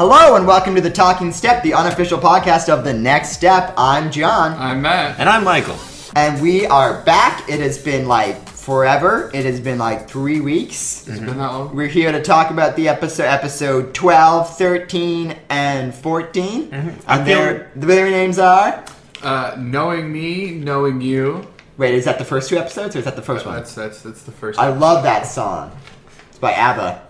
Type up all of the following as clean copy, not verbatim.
Hello and welcome to The Talking Step, the unofficial podcast of The Next Step. I'm John. I'm Matt. And I'm Michael. And we are back. It has been like forever. It has been like 3 weeks. It's been that long. We're here to talk about the episode 12, 13, and 14. And their names are? Knowing Me, Knowing You. Wait, is that the first two episodes or is that the first one? That's the first I one. love that song. It's by ABBA.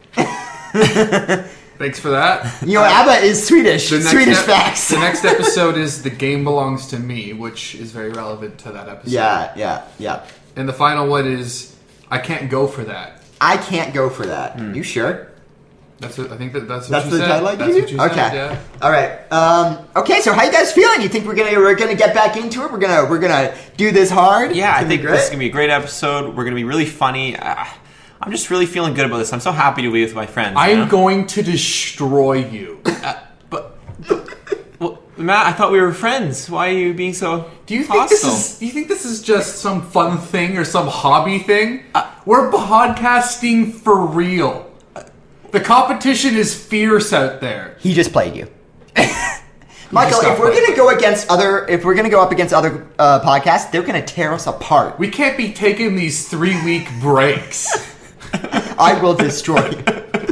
Thanks for that. You know, ABBA is Swedish. Swedish facts. The next episode is The Game Belongs to Me, which is very relevant to that episode. Yeah. And the final one is I Can't Go For That. I Can't Go For That. You sure? That's what you the said. title. That's what you said. Okay. Yeah. All right. Okay. So, how you guys feeling? You think we're gonna get back into it? We're gonna do this hard. Yeah, I think this is gonna be a great episode. We're gonna be really funny. I'm just really feeling good about this. I'm so happy to be with my friends. I'm going to destroy you. Well, Matt, I thought we were friends. Why are you being so Do you think this is just some fun thing or some hobby thing? We're podcasting for real. The competition is fierce out there. He just played you. Michael, if we're gonna go up against other podcasts, they're gonna tear us apart. We can't be taking these 3-week breaks. I will destroy you.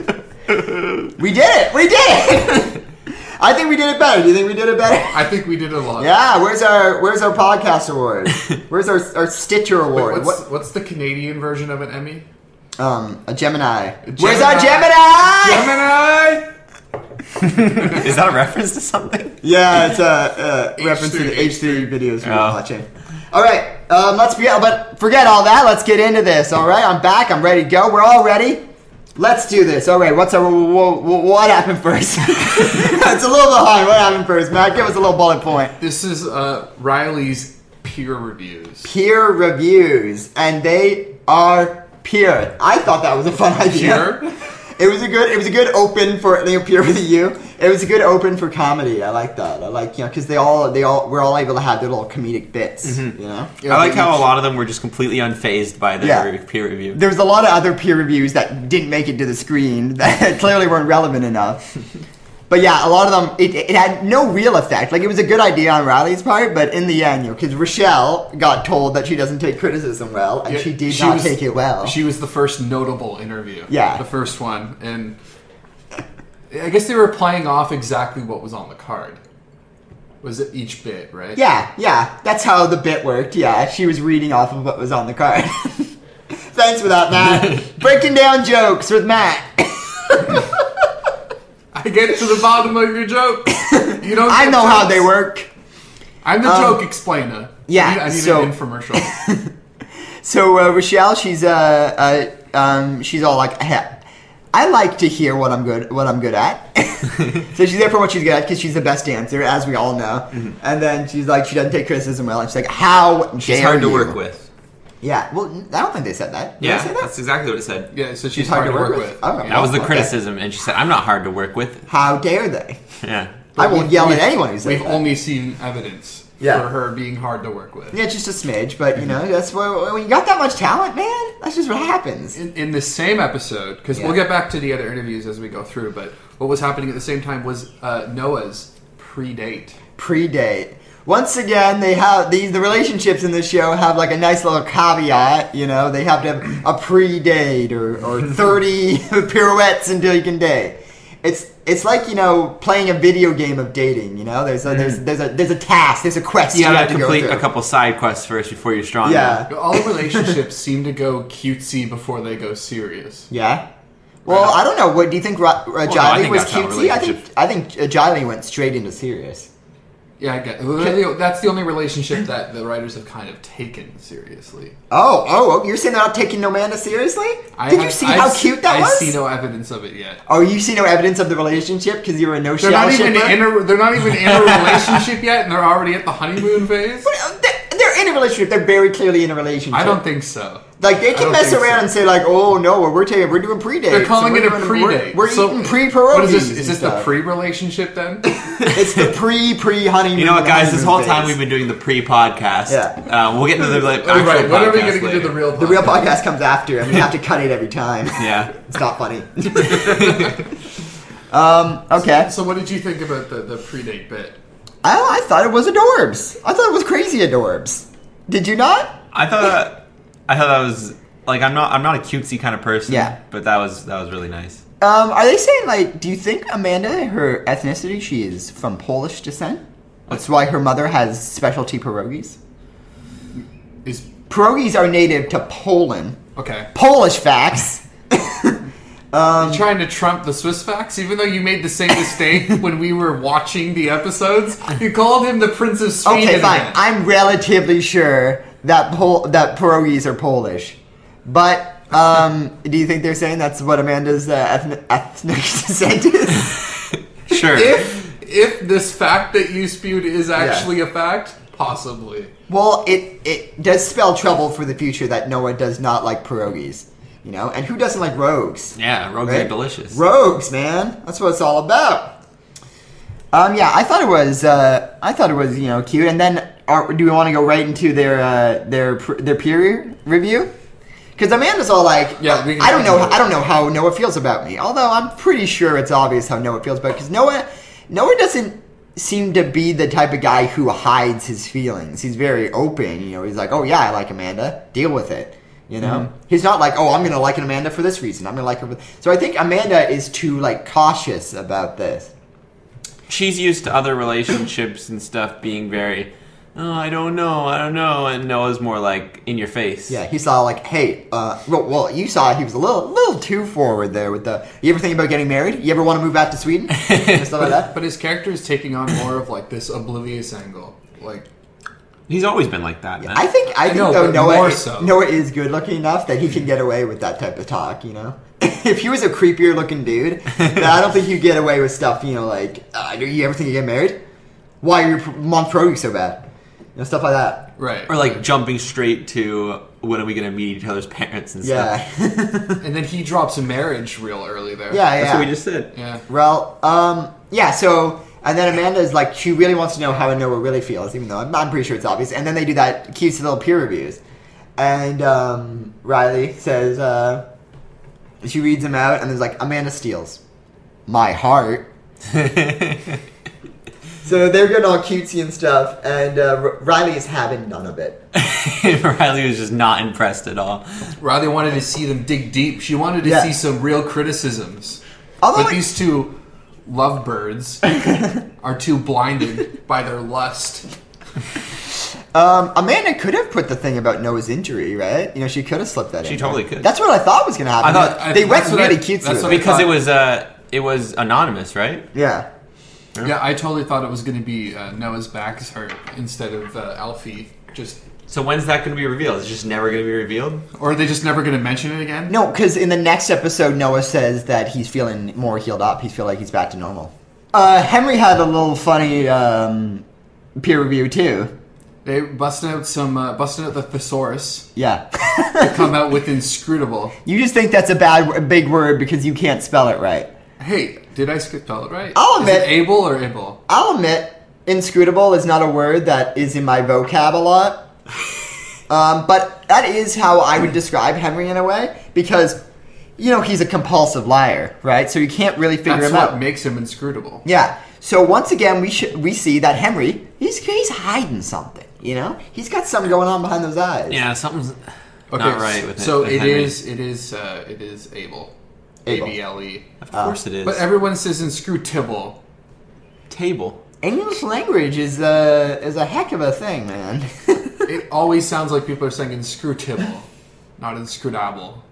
We did it! I think we did it better. Do you think we did it better? I think we did a lot. Yeah, where's our podcast award? Where's our Stitcher award? What's the Canadian version of an Emmy? A Gemini. Where's our Gemini? Gemini! Is that a reference to something? Yeah, it's a reference to the H3 videos we were watching. All right, but forget all that. Let's get into this. All right, I'm back. I'm ready to go. We're all ready. Let's do this. All right, what happened first? It's a little behind. What happened first, Matt? Give us a little bullet point. This is Riley's peer reviews. Peer reviews, and they are peer. I thought that was a fun idea. Peer? It was a good open for peer review. It was a good open for comedy. I like that. I like, because we're all able to have their little comedic bits. You know. I like how a lot of them were just completely unfazed by their peer review. There was a lot of other peer reviews that didn't make it to the screen that clearly weren't relevant enough. But yeah, a lot of them, it had no real effect. Like, it was a good idea on Riley's part, but in the end, because Rochelle got told that she doesn't take criticism well, and she did not take it well. She was the first notable interview. Yeah. The first one. And I guess they were playing off exactly what was on the card. Was it each bit, right? Yeah. That's how the bit worked, yeah. She was reading off of what was on the card. Thanks for that, Matt. Breaking down jokes with Matt. I get to the bottom of your joke. You don't. I know how they work. I'm the joke explainer. Yeah, I need an infomercial. So Rochelle, she's all like, hey, I like to hear what I'm good at. So she's there for what she's good at because she's the best dancer, as we all know. And then she's like, she doesn't take criticism well, and she's like, how dare you? She's hard to work with. Yeah, well, I don't think they said that. Did they say that? That's exactly what it said. Yeah, so she's hard to work with. Oh, that was the criticism, and she said, I'm not hard to work with. How dare they? Yeah. I won't yell at anyone who says We've that. only seen evidence for her being hard to work with. Yeah, just a smidge, but, that's when you got that much talent, man, that's just what happens. In the same episode, because we'll get back to the other interviews as we go through, but what was happening at the same time was Noah's pre-date. Pre-date. Once again, they have the relationships in this show have like a nice little caveat. They have to have a pre-date or 30 pirouettes until you can date. It's like playing a video game of dating. There's a task, there's a quest. You have to to complete go through. a couple side quests first before you're strong. Yeah. All relationships seem to go cutesy before they go serious. Yeah. Well, I don't know. What do you think? Jiley was that's how cutesy. I think Jiley went straight into serious. Yeah, I get it. That's the only relationship that the writers have kind of taken seriously. Oh, you're saying they're not taking Amanda seriously? Did you see how cute that was? I see no evidence of it yet. Oh, you see no evidence of the relationship because you were a no-shell shipper? They're not even in a relationship yet, and they're already at the honeymoon phase? They're in a relationship. They're very clearly in a relationship. I don't think so. Like, they can mess around and say, like, oh, no, we're doing pre-dates. They're calling it a pre-date. We're eating pre-pierogies. What is this? Is this the pre-relationship, then? It's the pre-honeymoon. You know what, guys? This whole time we've been doing the pre-podcast. Yeah. We'll get into the actual right. When are we going to do the real podcast? The real podcast comes after, and we have to cut it every time. Yeah. It's not funny. Okay. So what did you think about the predate bit? I thought it was adorbs. I thought it was crazy adorbs. Did you not? I thought that was like I'm not a cutesy kind of person. Yeah. But that was really nice. Are they saying, like, do you think Amanda, her ethnicity, she is from Polish descent? That's why her mother has specialty pierogies? Is Pierogies are native to Poland. okay. Polish facts. You trying to trump the Swiss facts, even though you made the same mistake when we were watching the episodes. You called him the Prince of Sweden. Okay, fine. again. I'm relatively sure that that pierogies are Polish. But, do you think they're saying that's what Amanda's ethnic descent is? Sure. If this fact that you spewed is actually a fact, possibly. Well, it does spell trouble for the future that Noah does not like pierogies. You know? And who doesn't like rogues? Yeah, rogues Right? are delicious. Rogues, man. That's what it's all about. Yeah, I thought it was cute. And then, do we want to go right into their peer review? Because Amanda's all like, Yeah, we can I don't know how Noah feels about me. Although I'm pretty sure it's obvious how Noah feels about. Because Noah doesn't seem to be the type of guy who hides his feelings. He's very open. You know, he's like, oh yeah, I like Amanda. Deal with it. You know, he's not like, oh, I'm gonna like an Amanda for this reason. I'm gonna like her. So I think Amanda is too like cautious about this. She's used to other relationships and stuff being very, oh, I don't know, and Noah's more like in your face. Yeah, he saw like, hey, well, you saw he was a little too forward there with the. You ever think about getting married? You ever want to move back to Sweden? And stuff like that. But his character is taking on more of like this oblivious angle. Like, He's always been like that, man. I think know, though but Noah more so. Noah is good looking enough that he can get away with that type of talk. You know, if he was a creepier looking dude, then I don't think he'd get away with stuff. You know, like, do you ever think you get married? Why are your mom's pierogies so bad? You know, stuff like that. right. Or like jumping straight to when are we gonna meet each other's parents and Yeah. stuff. And then he drops a marriage real early there. Yeah, That's yeah. what we just said. Yeah. Well, yeah, so, and then Amanda's like, she really wants to know how Noah really feels, even though I'm pretty sure it's obvious. And then they do that cute little peer reviews. And Riley says, she reads them out, and there's like, Amanda steals my heart. So they're getting all cutesy and stuff, and Riley is having none of it. Riley was just not impressed at all. Riley wanted to see them dig deep. She wanted to Yeah. see some real criticisms. Although But it- these two lovebirds are too blinded by their lust. Amanda could have put the thing about Noah's injury, right? You know, she could have slipped that in. She there. totally could. That's what I thought was going to happen. I thought- they went that's what I- really cutesy that's with what it. Because thought- it was anonymous, right? Yeah. Yeah, I totally thought it was going to be Noah's back is hurt instead of Alfie. So when's that going to be revealed? It's just never going to be revealed? Or are they just never going to mention it again? No, because in the next episode, Noah says that he's feeling more healed up. He feels like he's back to normal. Henry had a little funny peer review too. They busted out the thesaurus Yeah. to come out with inscrutable. You just think that's a big word because you can't spell it right. Hey, did I spell it right? I'll Is admit- it able or able? I'll admit, inscrutable is not a word that is in my vocab a lot. But that is how I would describe Henry in a way, because, you know, he's a compulsive liar, right? So you can't really figure That's him what out. makes him inscrutable. Yeah. So once again, we see that Henry, he's hiding something, you know? He's got something going on behind those eyes. Yeah, something's Okay, not right with it. so with it Henry. is able. Able. A-B-L-E. Of course it is. But everyone says inscrutable. Table. English language is a heck of a thing, man. It always sounds like people are saying inscrutable, not inscrutable.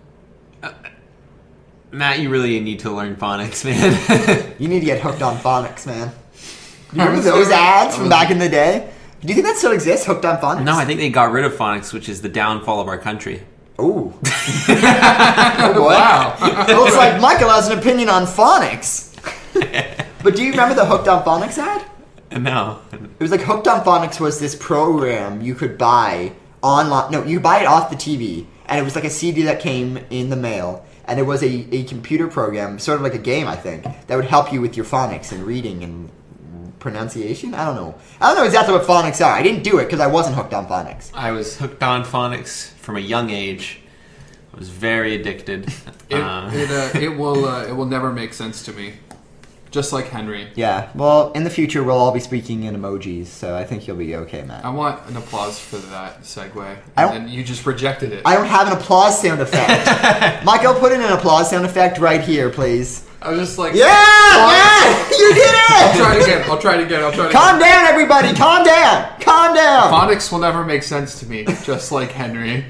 Matt, you really need to learn phonics, man. You need to get hooked on phonics, man. You remember those ads from back in the day? Do you think that still exists, Hooked on Phonics? No, I think they got rid of phonics, which is the downfall of our country. Ooh. Oh, boy. Wow. Well, it's like Michael has an opinion on phonics. But do you remember the Hooked on Phonics ad? No. It was like Hooked on Phonics was this program you could buy online. No, you buy it off the TV, and it was like a CD that came in the mail, and it was a computer program, sort of like a game, I think, that would help you with your phonics and reading and pronunciation. I don't know exactly what phonics are. I didn't do it because I wasn't hooked on phonics. I was hooked on phonics from a young age. I was very addicted. It will never make sense to me. just like Henry. Yeah. Well, in the future, we'll all be speaking in emojis, so I think you'll be okay, Matt. I want an applause for that segue, I don't- and you just rejected it. I don't have an applause sound effect. Michael, put in an applause sound effect right here, please. I was just like, Yeah! Yeah! You did I'll it! try it again. I'll try it again. Calm down, everybody! Calm down! Calm down! Phonics will never make sense to me, just like Henry.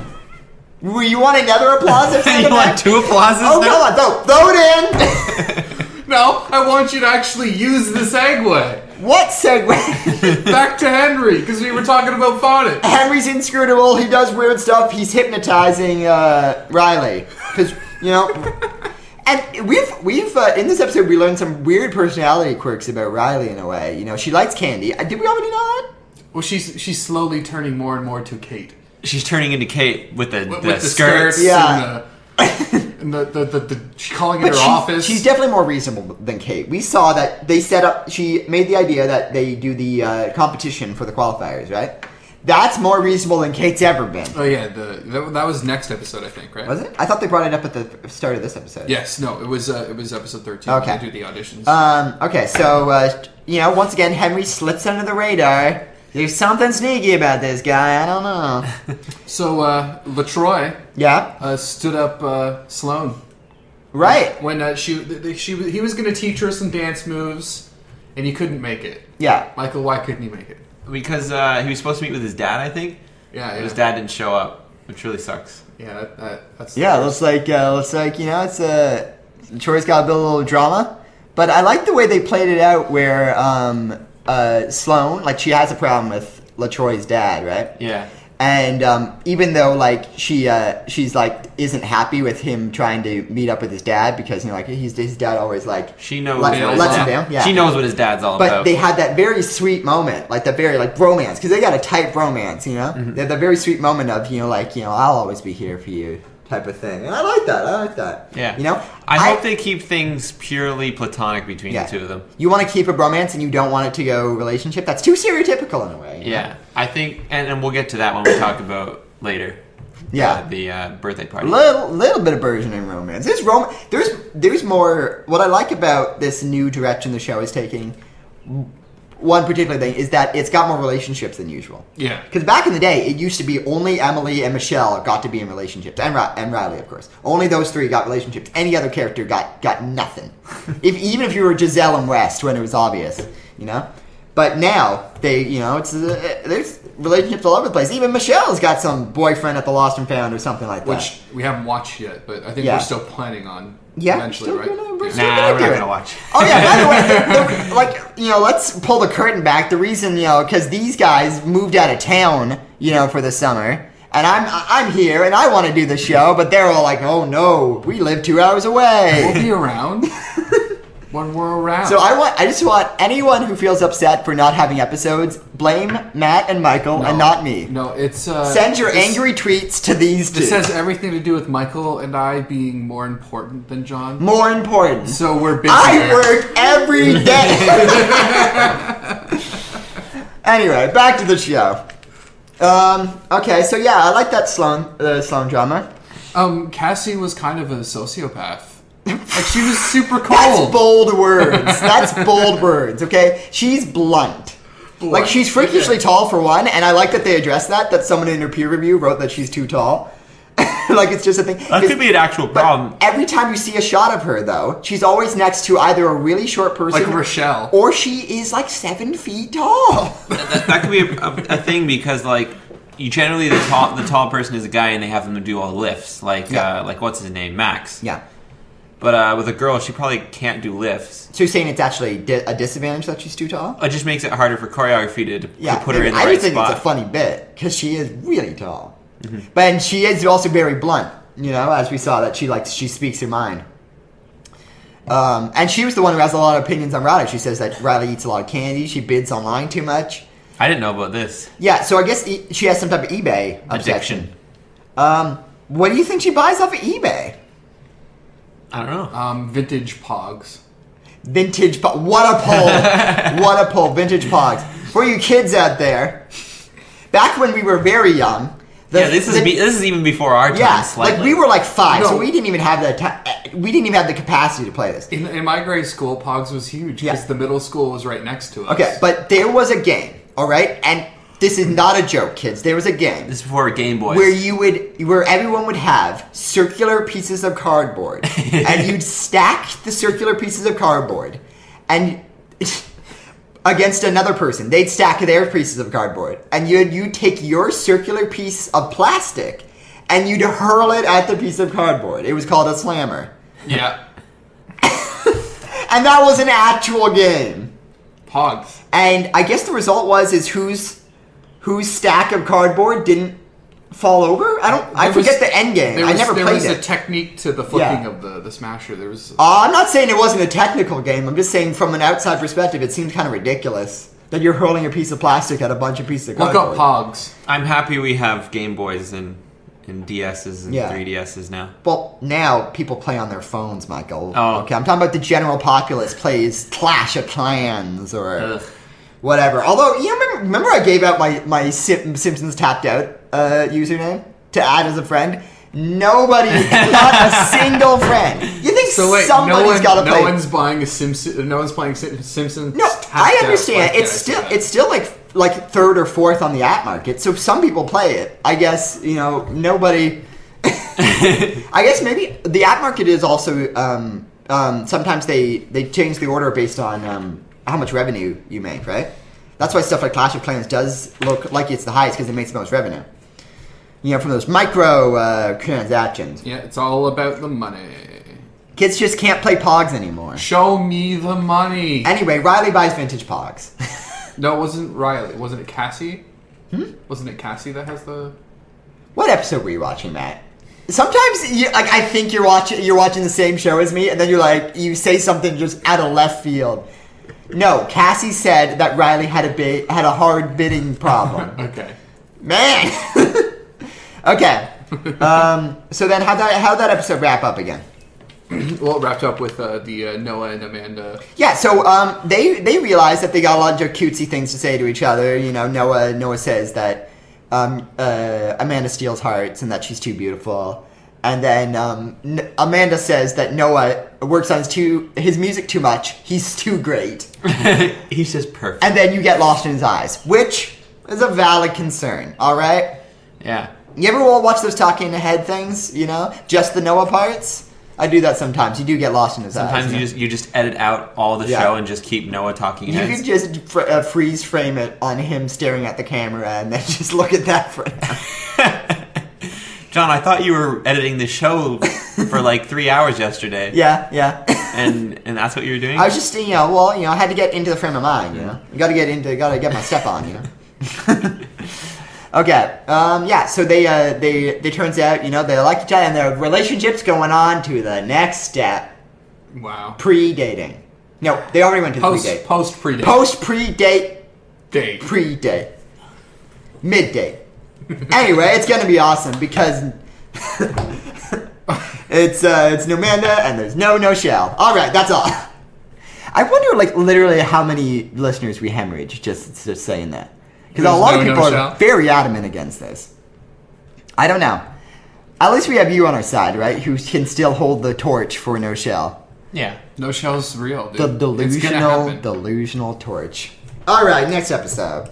You want another applause sound You want effect? 2 applauses Oh, now? come on, throw it in! No, I want you to actually use the segue. What segue? Back to Henry, because we were talking about phonics. Henry's inscrutable, he does weird stuff, he's hypnotizing Riley. Because, you know... And we've in this episode, we learned some weird personality quirks about Riley in a way. You know, she likes candy. Did we already know that? Well, she's slowly turning more and more to Kate. She's turning into Kate with the With the skirts. Yeah. and the she's calling it her office. She's definitely more reasonable than Kate. We saw that they set up. She made the idea that they do the competition for the qualifiers, right? That's more reasonable than Kate's ever been. Oh yeah, that was next episode, I think, right? Was it? I thought they brought it up at the start of this episode. Yes, no, it was episode 13. Okay. They do the auditions. Okay, so you know, once again, Henry slips under the radar. There's something sneaky about this guy. I don't know. So LaTroy Yeah. stood up Sloane Right. when he was going to teach her some dance moves, and he couldn't make it. Yeah. Michael, why couldn't he make it? Because he was supposed to meet with his dad, I think. Yeah, His dad didn't show up, which really sucks. Yeah, that's Yeah, looks like you know, it's Troy's got a bit of a little drama, but I like the way they played it out where Sloane, like, she has a problem with LaTroy's dad, right? Yeah. And even though like she's like isn't happy with him trying to meet up with his dad because, you know, like his dad always like She knows. lets him yeah. down. Yeah. She knows what his dad's all But about. they had that very sweet moment, like the very like bromance, because they got a tight bromance, you know. They had that very sweet moment of, you know, like, you know, I'll always be here for you type of thing, and I like that. Yeah. You know, I hope they keep things purely platonic between the two of them. You want to keep a bromance and you don't want it to go relationship. That's too stereotypical in a way. you know? Yeah. I think, and we'll get to that when we talk about later. Yeah. The birthday party. Little bit of burgeoning romance. There's more. What I like about this new direction the show is taking, one particular thing is that it's got more relationships than usual. Yeah. Because back in the day, it used to be only Emily and Michelle got to be in relationships, and Riley, of course. Only those three got relationships. Any other character got nothing. Even if you were Giselle and West, when it was obvious, you know. But now they, you know, there's relationships all over the place. Even Michelle's got some boyfriend at the Lost and Found or something like that. Which we haven't watched yet, but I think Yeah. we're still planning on we're eventually, right? still gonna Nah, we're do not it. gonna watch. Oh yeah, by the way, like, you know, let's pull the curtain back. The reason, you know, because these guys moved out of town, you know, for the summer, and I'm here and I want to do the show, but they're all like, oh no, we live 2 hours We'll away. be around when we're around. So I just want anyone who feels upset for not having episodes, blame Matt and Michael and not me. No, it's Send your this- angry tweets to these two. This has everything to do with Michael and I being more important than John. More important. So we're busy. I work every day. Anyway, back to the show. Okay, so yeah, I like that Sloane drama. Cassie was kind of a sociopath. Like, she was super cold. That's bold words. That's bold words, okay? She's blunt. Like, she's freakishly tall for one, and I like that they addressed that someone in her peer review wrote that she's too tall. Like, it's just a thing. That could be an actual problem. Every time you see a shot of her, though, she's always next to either a really short person... Like Rochelle. Or she is, like, 7 feet tall. That could be a thing because, like, you generally the tall person is a guy and they have them to do all the lifts, like what's his name, Max. Yeah. But with a girl, she probably can't do lifts. So you're saying it's actually a disadvantage that she's too tall? It just makes it harder for choreography to Yeah, put her in the I right just think spot. it's a funny bit because she is really tall, but she is also very blunt. You know, as we saw that she speaks her mind. And she was the one who has a lot of opinions on Riley. She says that Riley eats a lot of candy. She bids online too much. I didn't know about this. Yeah, so I guess she has some type of eBay obsession. What do you think she buys off of eBay? I don't know. Vintage Pogs. Vintage Pogs. What a poll. What a poll. Vintage Pogs. For you kids out there, back when we were very young, This is even before our time. Yeah, slightly. like we were like 5, so No. we didn't even have we didn't even have the capacity to play this. In my grade school, Pogs was huge because Yeah. the middle school was right next to us. Okay, but there was a game, all right, and this is not a joke, kids. There was a game This is before Game Boys. where everyone would have circular pieces of cardboard, and you'd stack the circular pieces of cardboard, and against another person, they'd stack their pieces of cardboard, and you'd take your circular piece of plastic, and you'd hurl it at the piece of cardboard. It was called a slammer, Yeah. and that was an actual game. Pogs. And I guess the result was whose stack of cardboard didn't fall over. I forget the end game. I never there played was a it. technique to the flipping Yeah. of the smasher. There was. I'm not saying it wasn't a technical game. I'm just saying from an outside perspective, it seems kind of ridiculous that you're hurling a piece of plastic at a bunch of pieces of Look cardboard. up Pogs. I'm happy we have Game Boys and DSs and Yeah. 3DSs now. Well, now people play on their phones, Michael. Oh. Okay, I'm talking about the general populace plays Clash of Clans or Ugh. whatever. Although, remember I gave out my Simpsons Tapped Out username to add as a friend? Nobody, not a single friend. You think So wait, somebody's got to play? no one's buying a Simpson. No one's playing Simpsons. No, Tapped I Out. understand. Why can't It's I say still that? it's still like third or fourth on the app market. So some people play it. I guess nobody. I guess maybe the app market is also sometimes they change the order based on how much revenue you make, right? That's why stuff like Clash of Clans does look like it's the highest because it makes the most revenue. From those micro transactions. Yeah, it's all about the money. Kids just can't play Pogs anymore. Show me the money. Anyway, Riley buys vintage Pogs. No, it wasn't Riley. Wasn't it Cassie? Wasn't it Cassie that has the? What episode were you watching, Matt? Sometimes, I think you're watching the same show as me, and then you say something just out of left field. No, Cassie said that Riley had a hard bidding problem. Okay. Man. Okay. So then, how'd that episode wrap up again? Well, it wrapped up with the Noah and Amanda. Yeah. So they realized that they got a lot of cutesy things to say to each other. Noah says that Amanda steals hearts and that she's too beautiful. And then Amanda says that Noah works on his music too much. He's too great. He's just perfect. And then you get lost in his eyes, which is a valid concern. All right. Yeah. You ever watch those talking ahead things? Just the Noah parts. I do that sometimes. You do get lost in his eyes. Sometimes you just edit out all the Yeah. show and just keep Noah talking You heads. could just freeze frame it on him staring at the camera and then just look at that for now. John, I thought you were editing the show for like 3 hours yesterday. Yeah. And that's what you were doing? I was just, I had to get into the frame of mind, You gotta get my step on, Okay, so they turns out, they like each other and their relationship's going on to the next step. Wow. Pre-dating. No, they already went to the pre-date. Post pre-date. Post pre-date, date. pre-date. Mid-date. Anyway, it's gonna be awesome because it's Nomanda and there's no shell. Alright, that's all. I wonder, literally how many listeners we hemorrhage just saying that. Because a lot of people are very adamant against this. I don't know. At least we have you on our side, right? Who can still hold the torch for no shell. Yeah. No shell's real, dude. The It's gonna happen. delusional torch. Alright, next episode.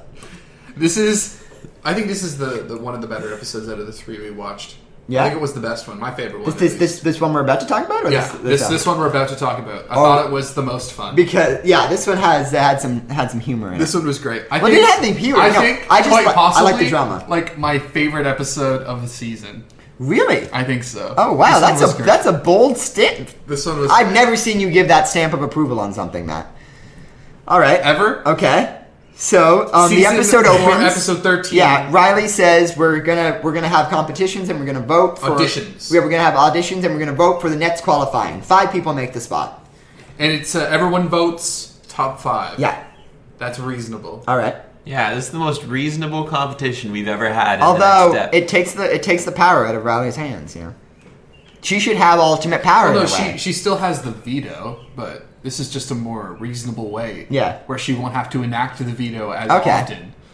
I think this is the one of the better episodes out of the 3 we watched. Yeah? I think it was the best one. My favorite one. This one we're about to talk about? Or Yeah, this one we're about to talk about. I thought it was the most fun. Because this one had some humor in it. This one was great. Well, it didn't have any humor. I No, think I just quite possibly I like the drama. Like my favorite episode of the season. Really? I think so. Oh wow, This one was great. that's a bold stamp. This one was. I've never seen you give that stamp of approval on something, Matt. All right. Ever? Okay. So the Season episode 4, opens. episode 13. Yeah, Riley says we're gonna have competitions and we're gonna vote for Auditions. We're gonna have auditions and we're gonna vote for the next qualifying. 5 people make the spot. And it's everyone votes top 5. Yeah. That's reasonable. All right. Yeah, this is the most reasonable competition we've ever had. In Although the next step. it takes the power out of Riley's hands. She should have ultimate power. Although in a way. she still has the veto, but this is just a more reasonable way. Yeah. Where she won't have to enact the veto as Okay. often.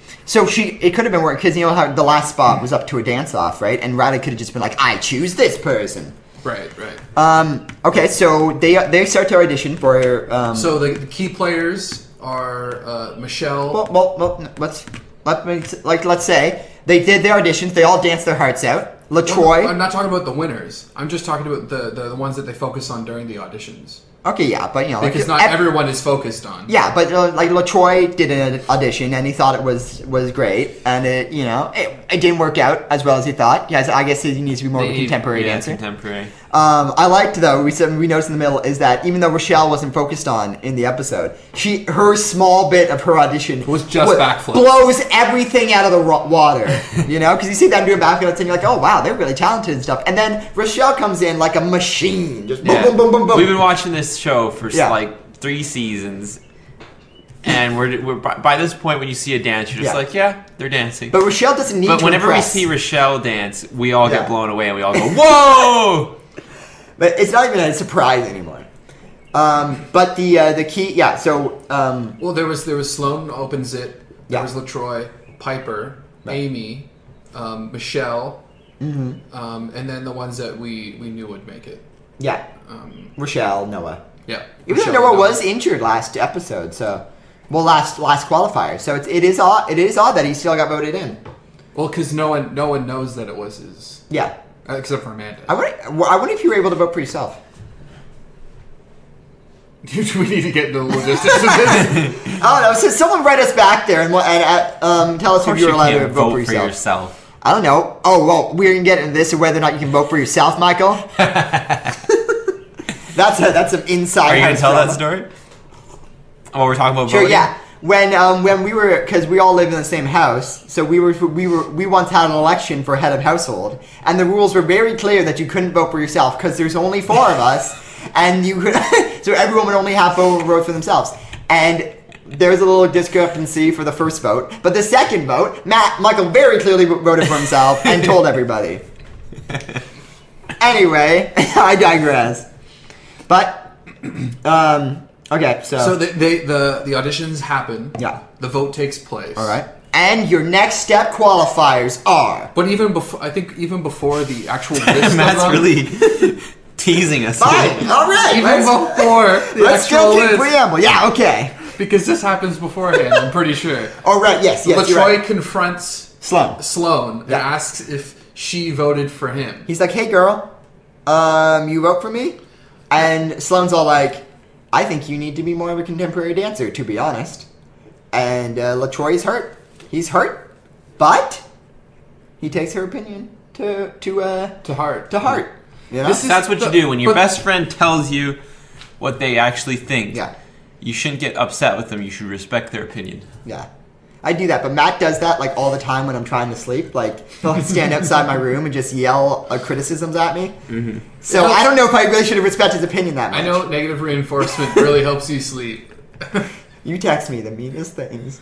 So it could have been work because you know how the last spot was up to a dance off, right? And Riley could have just been like, I choose this person. Right, right. Okay, so they start to audition for. So the key players are Michelle. Well, let's say they did their auditions. They all danced their hearts out. LaTroy. I'm not talking about the winners. I'm just talking about the ones that they focus on during the auditions. Okay, yeah, but you know, because not everyone is focused on. Yeah, but like LaTroy did an audition and he thought it was great, and it didn't work out as well as he thought. Yeah, I guess he needs to be more of a contemporary dancer. Contemporary. I liked though we noticed in the middle is that even though Rochelle wasn't focused on in the episode, her small bit of her audition was just backflips. Blows everything out of the water, you know, because you see them doing backflips and you're like, oh wow, they're really talented and stuff, and then Rochelle comes in like a machine, just boom, boom, boom, boom, boom. We've been watching this show for like 3 seasons. And we're by this point, when you see a dance, you're just like, yeah, they're dancing. But Rochelle doesn't need to. But whenever impress. we see Rochelle dance, we all get blown away, and we all go, whoa! But it's not even a surprise anymore. But the key, so... well, there was Sloane opens it. There was LaTroy, Piper, Amy, Michelle, and then the ones that we knew would make it. Yeah. Rochelle, Noah. Yeah. Even though Noah was injured last episode, so... Well, last qualifier. So it is odd that he still got voted in. Well, because no one knows that it was his. Yeah. Except for Amanda. I wonder if you were able to vote for yourself. Do we need to get into the logistics of this? I don't know. So someone write us back there and tell us if you were allowed to vote for yourself. I don't know. Oh, well, we're going to get into this of whether or not you can vote for yourself, Michael. That's some inside. Are you going to tell that story? Oh, we're talking about voting? Sure, yeah. When we were, because we all lived in the same house, so we once had an election for head of household, and the rules were very clear that you couldn't vote for yourself because there's only 4 of us, and you could, so everyone would only have 4 votes for themselves. And there's a little discrepancy for the first vote, but the second vote, Michael very clearly voted for himself and told everybody. Anyway, I digress. But okay, so the auditions happen. Yeah. The vote takes place. All right. And your next step qualifiers are. But even before, I think even before the actual list Matt's really teasing us. Fine. Today. All right. Even before the let's actual go list. preamble. Yeah. Okay. Because this happens beforehand, I'm pretty sure. All right. Yes. LaTroy right. confronts Sloane and asks if she voted for him. He's like, "Hey, girl, you vote for me?" And Sloane's all like, "I think you need to be more of a contemporary dancer, to be honest." And LaTroy's hurt. He's hurt, but he takes her opinion to heart. To heart. You know? That's what you do when your best friend tells you what they actually think. Yeah. You shouldn't get upset with them. You should respect their opinion. Yeah. I do that, but Matt does that like all the time when I'm trying to sleep. Like he'll stand outside my room and just yell criticisms at me. Mm-hmm. So I don't know if I really should have respected his opinion that much. I know negative reinforcement really helps you sleep. You text me the meanest things.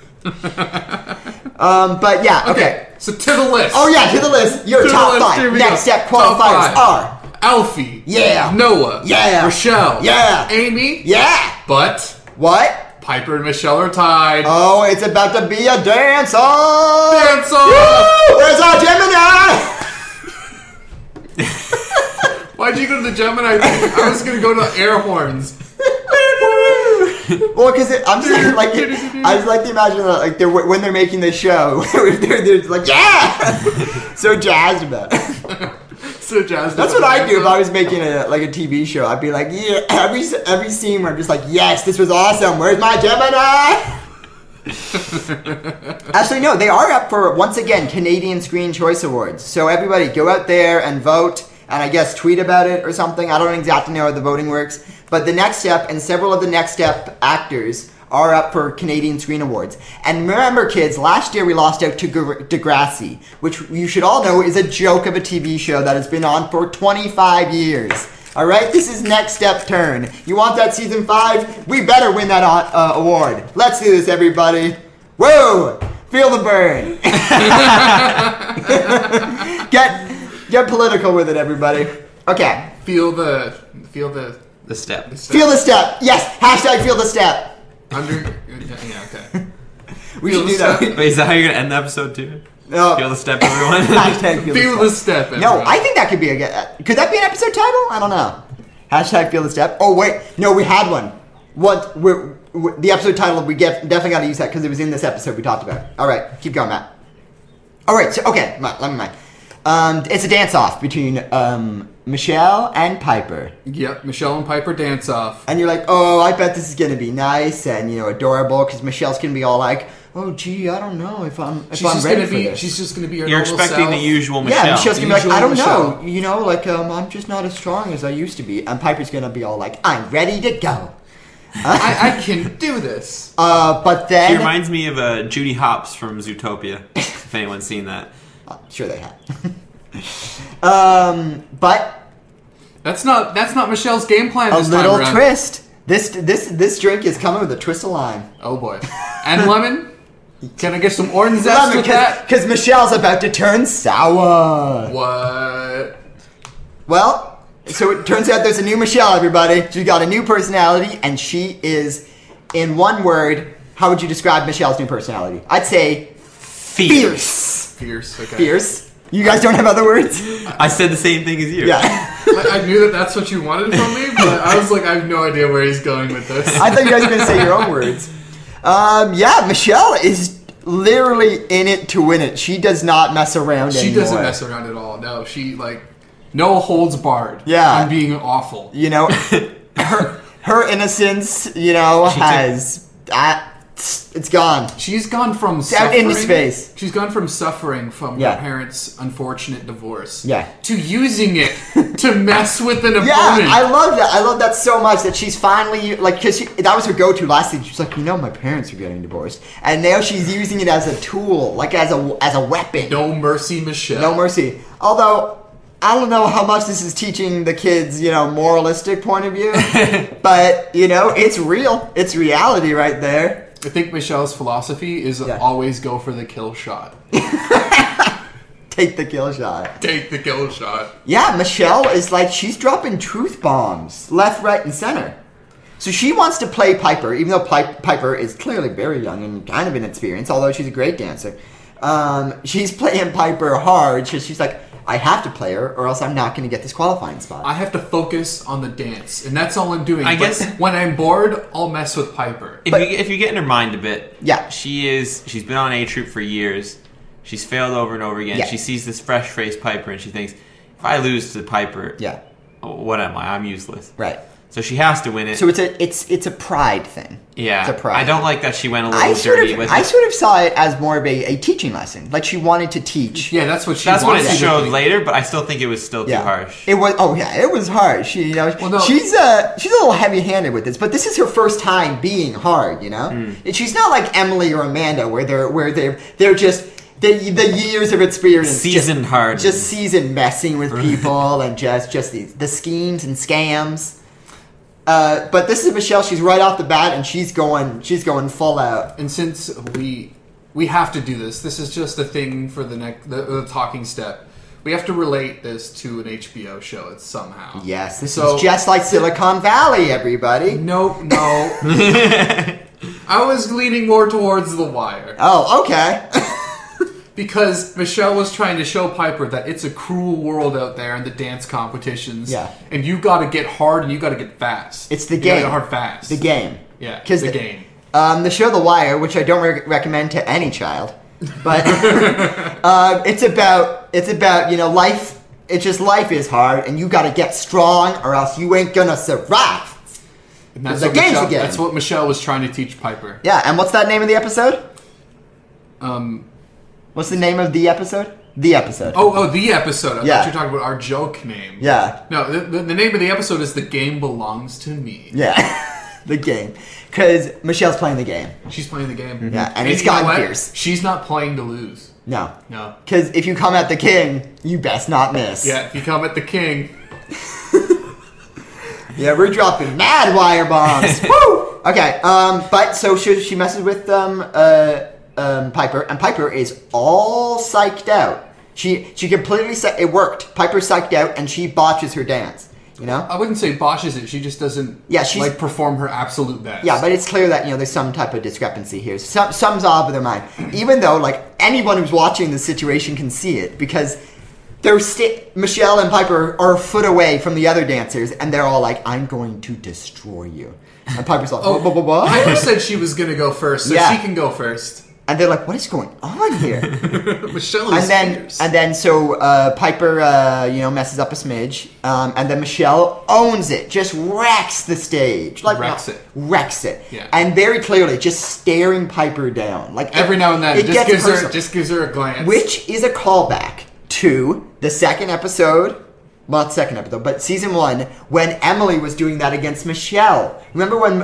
But yeah, okay. So to the list. Oh yeah, to the list. Your top 5 next step qualifiers are Alfie. Yeah. Noah. Yeah. Rochelle. Yeah. Amy. Yeah. But what? Piper and Michelle are tied. Oh, it's about to be a dance-off! Dance-off! Where's our Gemini? Why'd you go to the Gemini thing? I was gonna go to the air horns. Well, because I'm just like, I just like to imagine like when they're making this show, they're like, yeah, so jazzed about it. So jazzed. That's what I'd do if I was making a TV show. I'd be like, yeah, every scene where I'm just like, yes, this was awesome. Where's my Gemini? Actually, no, they are up for, once again, Canadian Screen Choice Awards. So everybody go out there and vote, and I guess tweet about it or something. I don't exactly know how the voting works. But the Next Step and several of the Next Step actors are up for Canadian Screen Awards. And remember, kids, last year we lost out to Degrassi, which you should all know is a joke of a TV show that has been on for 25 years. All right? This is Next Step turn. You want that season 5? We better win that award. Let's do this, everybody. Whoa! Feel the burn. Get political with it, everybody. Okay. Feel the step. Feel the step. Yes. Hashtag feel the step. Yeah, okay. We should do that. Wait, is that how you're gonna end the episode too? No. Feel the step, everyone. Hashtag Feel the step. No, everyone. I think that could be could that be an episode title? I don't know. Hashtag feel the step. Oh wait, no, we had one. The episode title definitely got to use that because it was in this episode we talked about. All right, keep going, Matt. All right, so okay, let me mind. It's a dance-off between Michelle and Piper. Yep, Michelle and Piper dance off. And you're like, oh, I bet this is going to be nice and, adorable because Michelle's going to be all like, oh, gee, I don't know if I'm ready for this. She's just going to be her You're normal expecting self. the usual Michelle. Yeah, Michelle's going to be like, I don't Usual know, I'm just not as strong as I used to be. And Piper's going to be all like, I'm ready to go. I can do this. But then... She reminds me of Judy Hopps from Zootopia, if anyone's seen that. Sure they have. But... That's not Michelle's game plan A this time little around. twist. This drink is coming with a twist of lime. Oh boy. And lemon? Can I get some orange zest with that? Because Michelle's about to turn sour. What? Well, so it turns out there's a new Michelle, everybody. She's got a new personality, and she is, in one word, how would you describe Michelle's new personality? I'd say fierce. Fierce. Okay. Fierce. You guys don't have other words? I said the same thing as you. Yeah. I knew that's what you wanted from me, but I was like, I have no idea where he's going with this. I thought you guys were going to say your own words. Yeah, Michelle is literally in it to win it. She does not mess around anymore. She doesn't mess around at all. No, she no holds barred. Yeah. On being awful. Her innocence, has it's gone. She's gone from out suffering into space. She's gone from suffering from Yeah. her parents' unfortunate divorce. Yeah. To using it to mess with an opponent. Yeah, I love that. I love that so much that she's finally because that was her go-to last thing. She's like, my parents are getting divorced, and now she's using it as a tool, like as a weapon. No mercy, Michelle. No mercy. Although I don't know how much this is teaching the kids, moralistic point of view, but it's real. It's reality right there. I think Michelle's philosophy is always go for the kill shot. Take the kill shot. Take the kill shot. Yeah, Michelle is she's dropping truth bombs left, right, and center. So she wants to play Piper, even though Piper is clearly very young and kind of inexperienced, although she's a great dancer. She's playing Piper hard. She's like, I have to play her, or else I'm not going to get this qualifying spot. I have to focus on the dance, and that's all I'm doing. I But guess- when I'm bored, I'll mess with Piper. If you get in her mind a bit, Yeah. she's been on A Troop for years. She's failed over and over again. Yeah. She sees this fresh-faced Piper, and she thinks, if I lose to Piper, Yeah, what am I? I'm useless. right. So she has to win it. So it's a pride thing. yeah, It's a pride. I don't like that she went a little I dirty with I it. sort of saw it as more of a teaching lesson. Like she wanted to teach. Yeah, that's what she That's what wants it you to showed think. later, but I still think it was still too harsh. It was. Oh yeah, it was hard. She, Well, no. she's a little heavy-handed with this, but this is her first time being hard. And she's not like Emily or Amanda, where they're just the years of experience, Seasoned hard. just seasoned messing with people and just the schemes and scams. But this is Michelle. She's right off the bat, and she's going full out. And since we have to do this, this is just a thing for the talking step. We have to relate this to an HBO show. It's somehow. Yes, this So- is just like Silicon Valley, everybody. No. I was leaning more towards The Wire. Oh, okay. Because Michelle was trying to show Piper that it's a cruel world out there in the dance competitions. Yeah. And you got to get hard and you got to get fast. It's the You gotta game. get hard fast. The game. Yeah. Because the game. The show The Wire, which I don't recommend to any child, but it's about life. It's just life is hard, and you got to get strong, or else you ain't gonna survive. And that's the what game's Michelle, a game. That's what Michelle was trying to teach Piper. Yeah, and what's that name of the episode? Um. What's the name of the episode? The episode. Oh, the episode. I Yeah. thought you were talking about our joke name. Yeah. No, the name of the episode is The Game Belongs to Me. Yeah. The game. Because Michelle's playing the game. She's playing the game. Yeah, and it's you know gotten what? fierce. She's not playing to lose. No. No. Because if you come at the king, you best not miss. Yeah, if you come at the king, Yeah, we're dropping mad wire bombs. Woo! Okay, but so she messes with Piper, and Piper is all psyched out. She completely it worked. Piper's psyched out, and she botches her dance. You know? I wouldn't say botches it. She just doesn't like perform her absolute best. Yeah, but it's clear that, you know, there's some type of discrepancy here. Something's off with their mind. Even though, like, anyone who's watching this situation can see it, because Michelle and Piper are a foot away from the other dancers, and they're all like, I'm going to destroy you. And Piper's like, what? Piper said she was going to go first, so she can go first. And they're like, what is going on here? Michelle is fingers. And then Piper, messes up a smidge. And then Michelle owns it. Just wrecks the stage. Wrecks it. Yeah. And very clearly, just staring Piper down. Like every now and then, just gives her a glance. Which is a callback to the second episode. Well, not second episode, but season 1, when Emily was doing that against Michelle. Remember when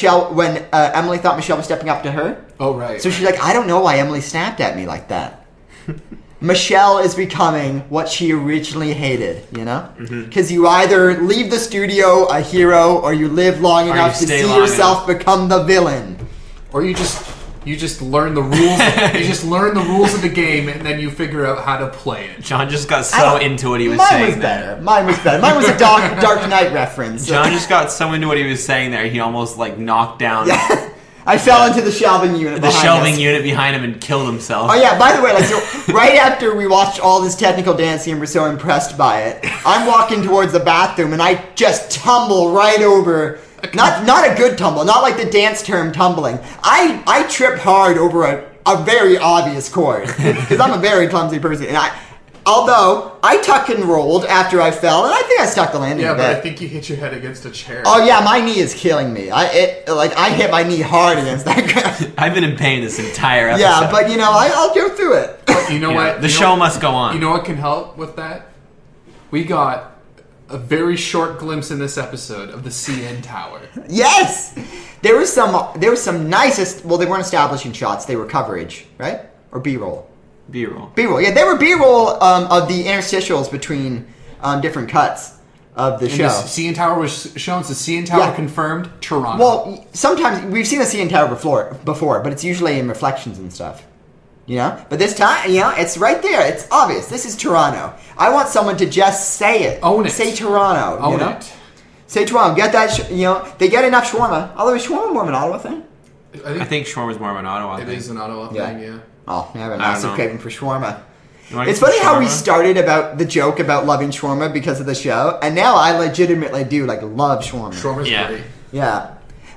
Emily thought Michelle was stepping up to her? Oh, right. So she's like, I don't know why Emily snapped at me like that. Michelle is becoming what she originally hated, you know? Because you either leave the studio a hero, or you live long enough to see yourself become the villain. Or you just learn the rules. You just learn the rules of the game, and then you figure out how to play it. John just got so into what he was saying. Mine was better. Mine was a Dark Knight reference. John just got so into what he was saying there, he almost like knocked down. Yeah. I fell into the shelving unit. Unit behind him and killed himself. Oh yeah. By the way, right after we watched all this technical dancing and we're so impressed by it, I'm walking towards the bathroom and I just tumble right over. Not a good tumble, not like the dance term tumbling. I trip hard over a very obvious chord because I'm a very clumsy person, and although I tuck and rolled after I fell, and I think I stuck the landing. Yeah, but I think you hit your head against a chair. Oh yeah, my knee is killing me. I hit my knee hard against that ground. I've been in pain this entire episode. Yeah, but I'll go through it. You know what? The show must go on. You know what can help with that? We got a very short glimpse in this episode of the CN Tower. Yes, there was some nicest. Well, they weren't establishing shots; they were coverage, right? Or B-roll. B-roll. Yeah, they were B-roll of the interstitials between different cuts of the show. The CN Tower was shown. So CN Tower confirmed Toronto. Well, sometimes we've seen the CN Tower before, but it's usually in reflections and stuff. You know? But this time, it's right there. It's obvious. This is Toronto. I want someone to just say it. Own it. Say Toronto. Own it. Say Toronto. Get that, they get enough shawarma. Although is shawarma more of an Ottawa thing? I think shawarma's more of an Ottawa thing. It is an Ottawa thing, yeah. Oh, I have a massive craving for shawarma. It's funny how we started about the joke about loving shawarma because of the show, and now I legitimately do, love shawarma. Shawarma's great. Yeah.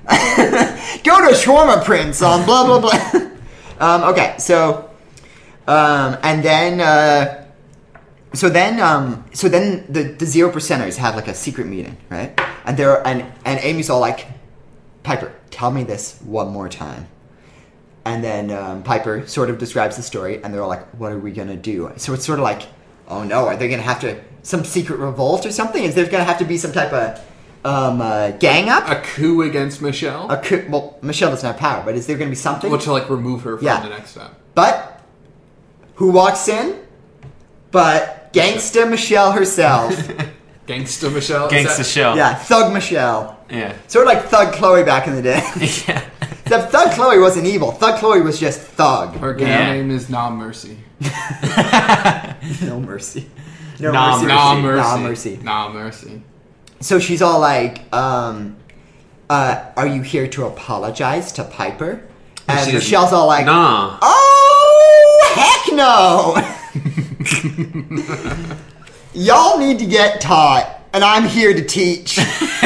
Go to Shawarma Prince on blah, blah, blah. Okay, so then the 0%ers have a secret meeting, right? And and Amy's all like, Piper, tell me this one more time. And then Piper sort of describes the story, and they're all like, what are we gonna do? So it's sort of like, oh no, are they gonna have to some secret revolt or something? Is there gonna have to be some type of gang up? A coup against Michelle? Well, Michelle doesn't have power, but is there going to be something? Well, to remove her from the next step. But who walks in? But Gangsta Michelle herself. Gangsta Michelle? Gangsta Michelle. Yeah, Thug Michelle. Yeah. Sort of like Thug Chloe back in the day. Yeah. Except Thug Chloe wasn't evil. Thug Chloe was just thug. Her name is Na Mercy. No mercy. Na Mercy. So she's all like, are you here to apologize to Piper? And Michelle's all like, nah. Oh, heck no. Y'all need to get taught, and I'm here to teach.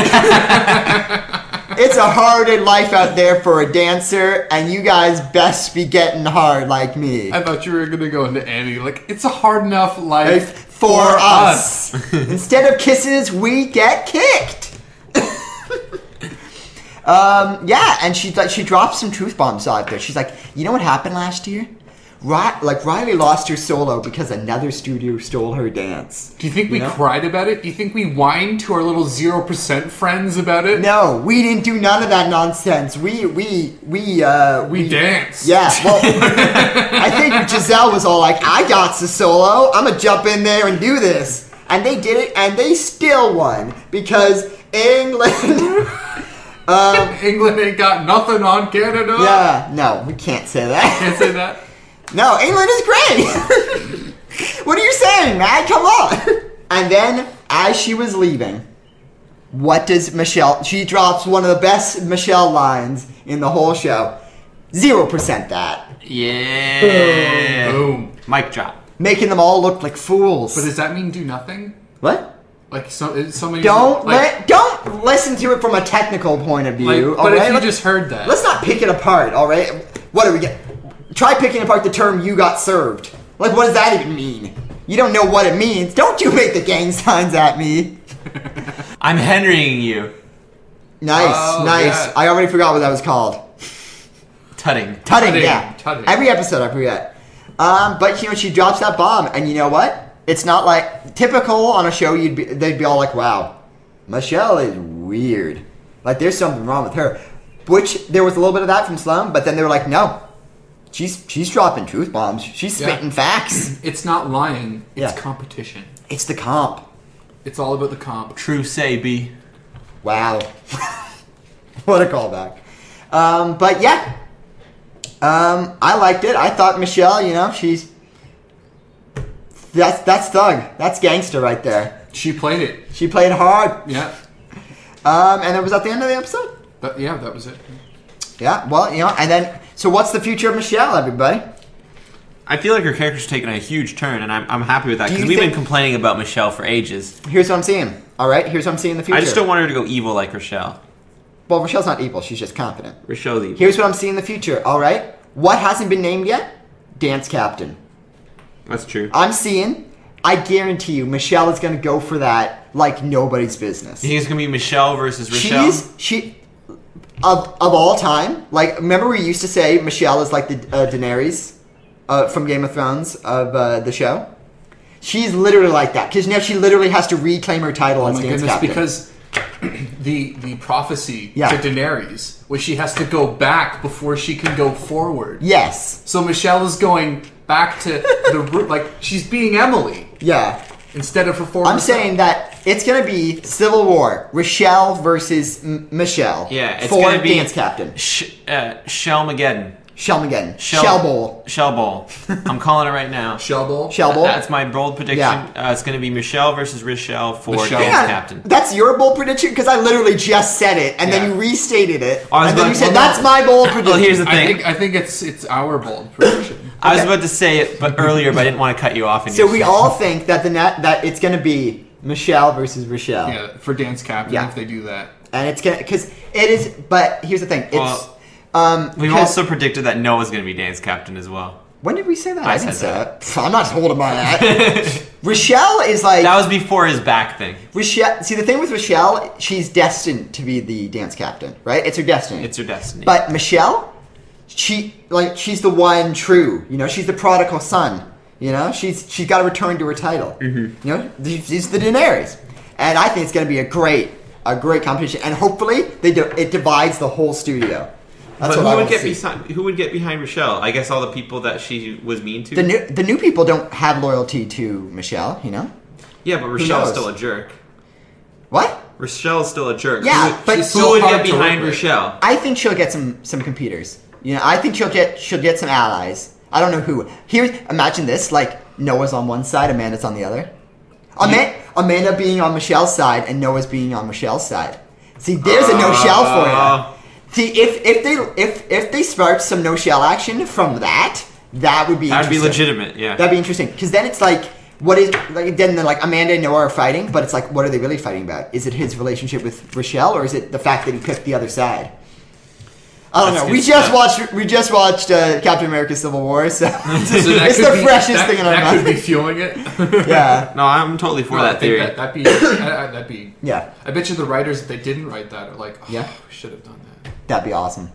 It's a hard life out there for a dancer, and you guys best be getting hard like me. I thought you were going to go into Annie. It's a hard enough life for us. Instead of kisses, we get kicked. And she drops some truth bombs out there. She's like, you know what happened last year? Riley lost her solo because another studio stole her dance. Do you think we cried about it? Do you think we whined to our little 0% friends about it? No, we didn't do none of that nonsense. We danced. Yeah, well, I think Giselle was all like, I got the solo. I'm gonna jump in there and do this. And they did it, and they still won because England. England ain't got nothing on Canada. Yeah, no, we can't say that. Can't say that. No, England is great. What are you saying, man? Come on. And then, as she was leaving, What does Michelle... She drops one of the best Michelle lines in the whole show. 0% that. Yeah. Boom. Mic drop. Making them all look like fools. But does that mean do nothing? What? Like somebody Don't like, don't listen to it from a technical point of view. like, all but right? if you just heard that, Let's not pick it apart, all right? What do we get? Try picking apart the term "you got served." Like, what does that even mean? You don't know what it means. Don't you make the gang signs at me. I'm Henrying you. Nice, Oh, nice. yeah. I already forgot what that was called. Tutting. Tutting, yeah. Tutting. Every episode I forget. But you know, she drops that bomb, and you know what? It's not like typical on a show. They'd be all like, "Wow, Michelle is weird. Like, there's something wrong with her." Which there was a little bit of that from Sloan, but then they were like, "No, she's dropping truth bombs. She's spitting facts. it's not lying. It's Yeah. competition. It's the comp." It's all about the comp. True say, B. Wow, what a callback. But yeah, I liked it. I thought Michelle, you know, that's thug. That's gangster right there. She played it. She played hard. Yeah. And it was at the end of the episode. But yeah, that was it. Yeah, well, you know, and then, so what's the future of Michelle, everybody? I feel like her character's taken a huge turn, and I'm happy with that, Do you because we've think- been complaining about Michelle for ages. Here's what I'm seeing. All right, here's what I'm seeing in the future. I just don't want her to go evil like Rochelle. Well, Rochelle's not evil. She's just confident. Rochelle's evil. Here's what I'm seeing in the future. All right, what hasn't been named yet? Dance captain. That's true. I'm seeing. I guarantee you, Michelle is going to go for that like nobody's business. You think it's going to be Michelle versus Rochelle? Of all time. Like, remember we used to say Michelle is like the Daenerys from Game of Thrones of the show. She's literally like that because now she literally has to reclaim her title Oh as my dance goodness, captain. because the prophecy Yeah. to Daenerys was she has to go back before she can go forward. Yes. So Michelle is going back to the root, like she's being Emily Yeah. instead of her former I'm self. saying that it's going to be Civil War. Rochelle versus Michelle. Yeah, it's for going to be dance captain. Shellmageddon. Shellmageddon. Shell Bowl. Shell Bowl. I'm calling it right now. Shell Bowl. Shell Bowl. That's my bold prediction. Yeah. It's going to be Michelle versus Rochelle for Michelle. dance Yeah, captain. that's your bold prediction because I literally just said it and then Yeah. you restated it I was and then about- you said well, that's my bold prediction. Well, here's the thing. I think it's our bold prediction. I was Okay. about to say it, but earlier, but I didn't want to cut you off. So we all think that that it's going to be Michelle versus Rochelle, Yeah, for dance captain Yeah. if they do that. and it's gonna because it is. But here's the thing: it's We've 'cause- also predicted that Noah's going to be dance captain as well. when did we say that? I didn't said say that. I'm not holding by that. Rochelle is like That was before his back thing. Rochelle. See, the thing with Rochelle, she's destined to be the dance captain, right? It's her destiny. It's her destiny. But Michelle, she's the one true. You know, she's the prodigal son. You know, she's got to return to her title. Mm-hmm. You know, she's the Daenerys, and I think it's going to be a great competition. And hopefully, it divides the whole studio. That's but what I who would want get to see. beside? Who would get behind Rochelle? I guess all the people that she was mean to. The new people don't have loyalty to Michelle. You know Yeah, but Rochelle's knows? still a jerk. what? Rochelle's still a jerk. Yeah, who would, but she's who so would hard get to work behind with. Rochelle? I think she'll get some competitors. You know, I think she'll get some allies. I don't know who. Imagine this: like Noah's on one side, Amanda's on the other. Amanda being on Michelle's side and Noah's being on Michelle's side. See, there's a no shell for you. See, if they spark some no shell action from that would be That'd be interesting. legitimate. Yeah. That'd be interesting because then it's like, what is like? Then like Amanda and Noah are fighting, but it's like, what are they really fighting about? Is it his relationship with Rochelle, or is it the fact that he picked the other side? I don't That's know. good stuff. We just watched Captain America: Civil War, so So that it's could the be- freshest that- thing in our That could be mind. fueling it. Yeah, No, I'm totally for No, I that think theory. that'd be. yeah, I bet you the writers, if they didn't write that, are like, oh, Yeah. we should have done that. that'd be awesome.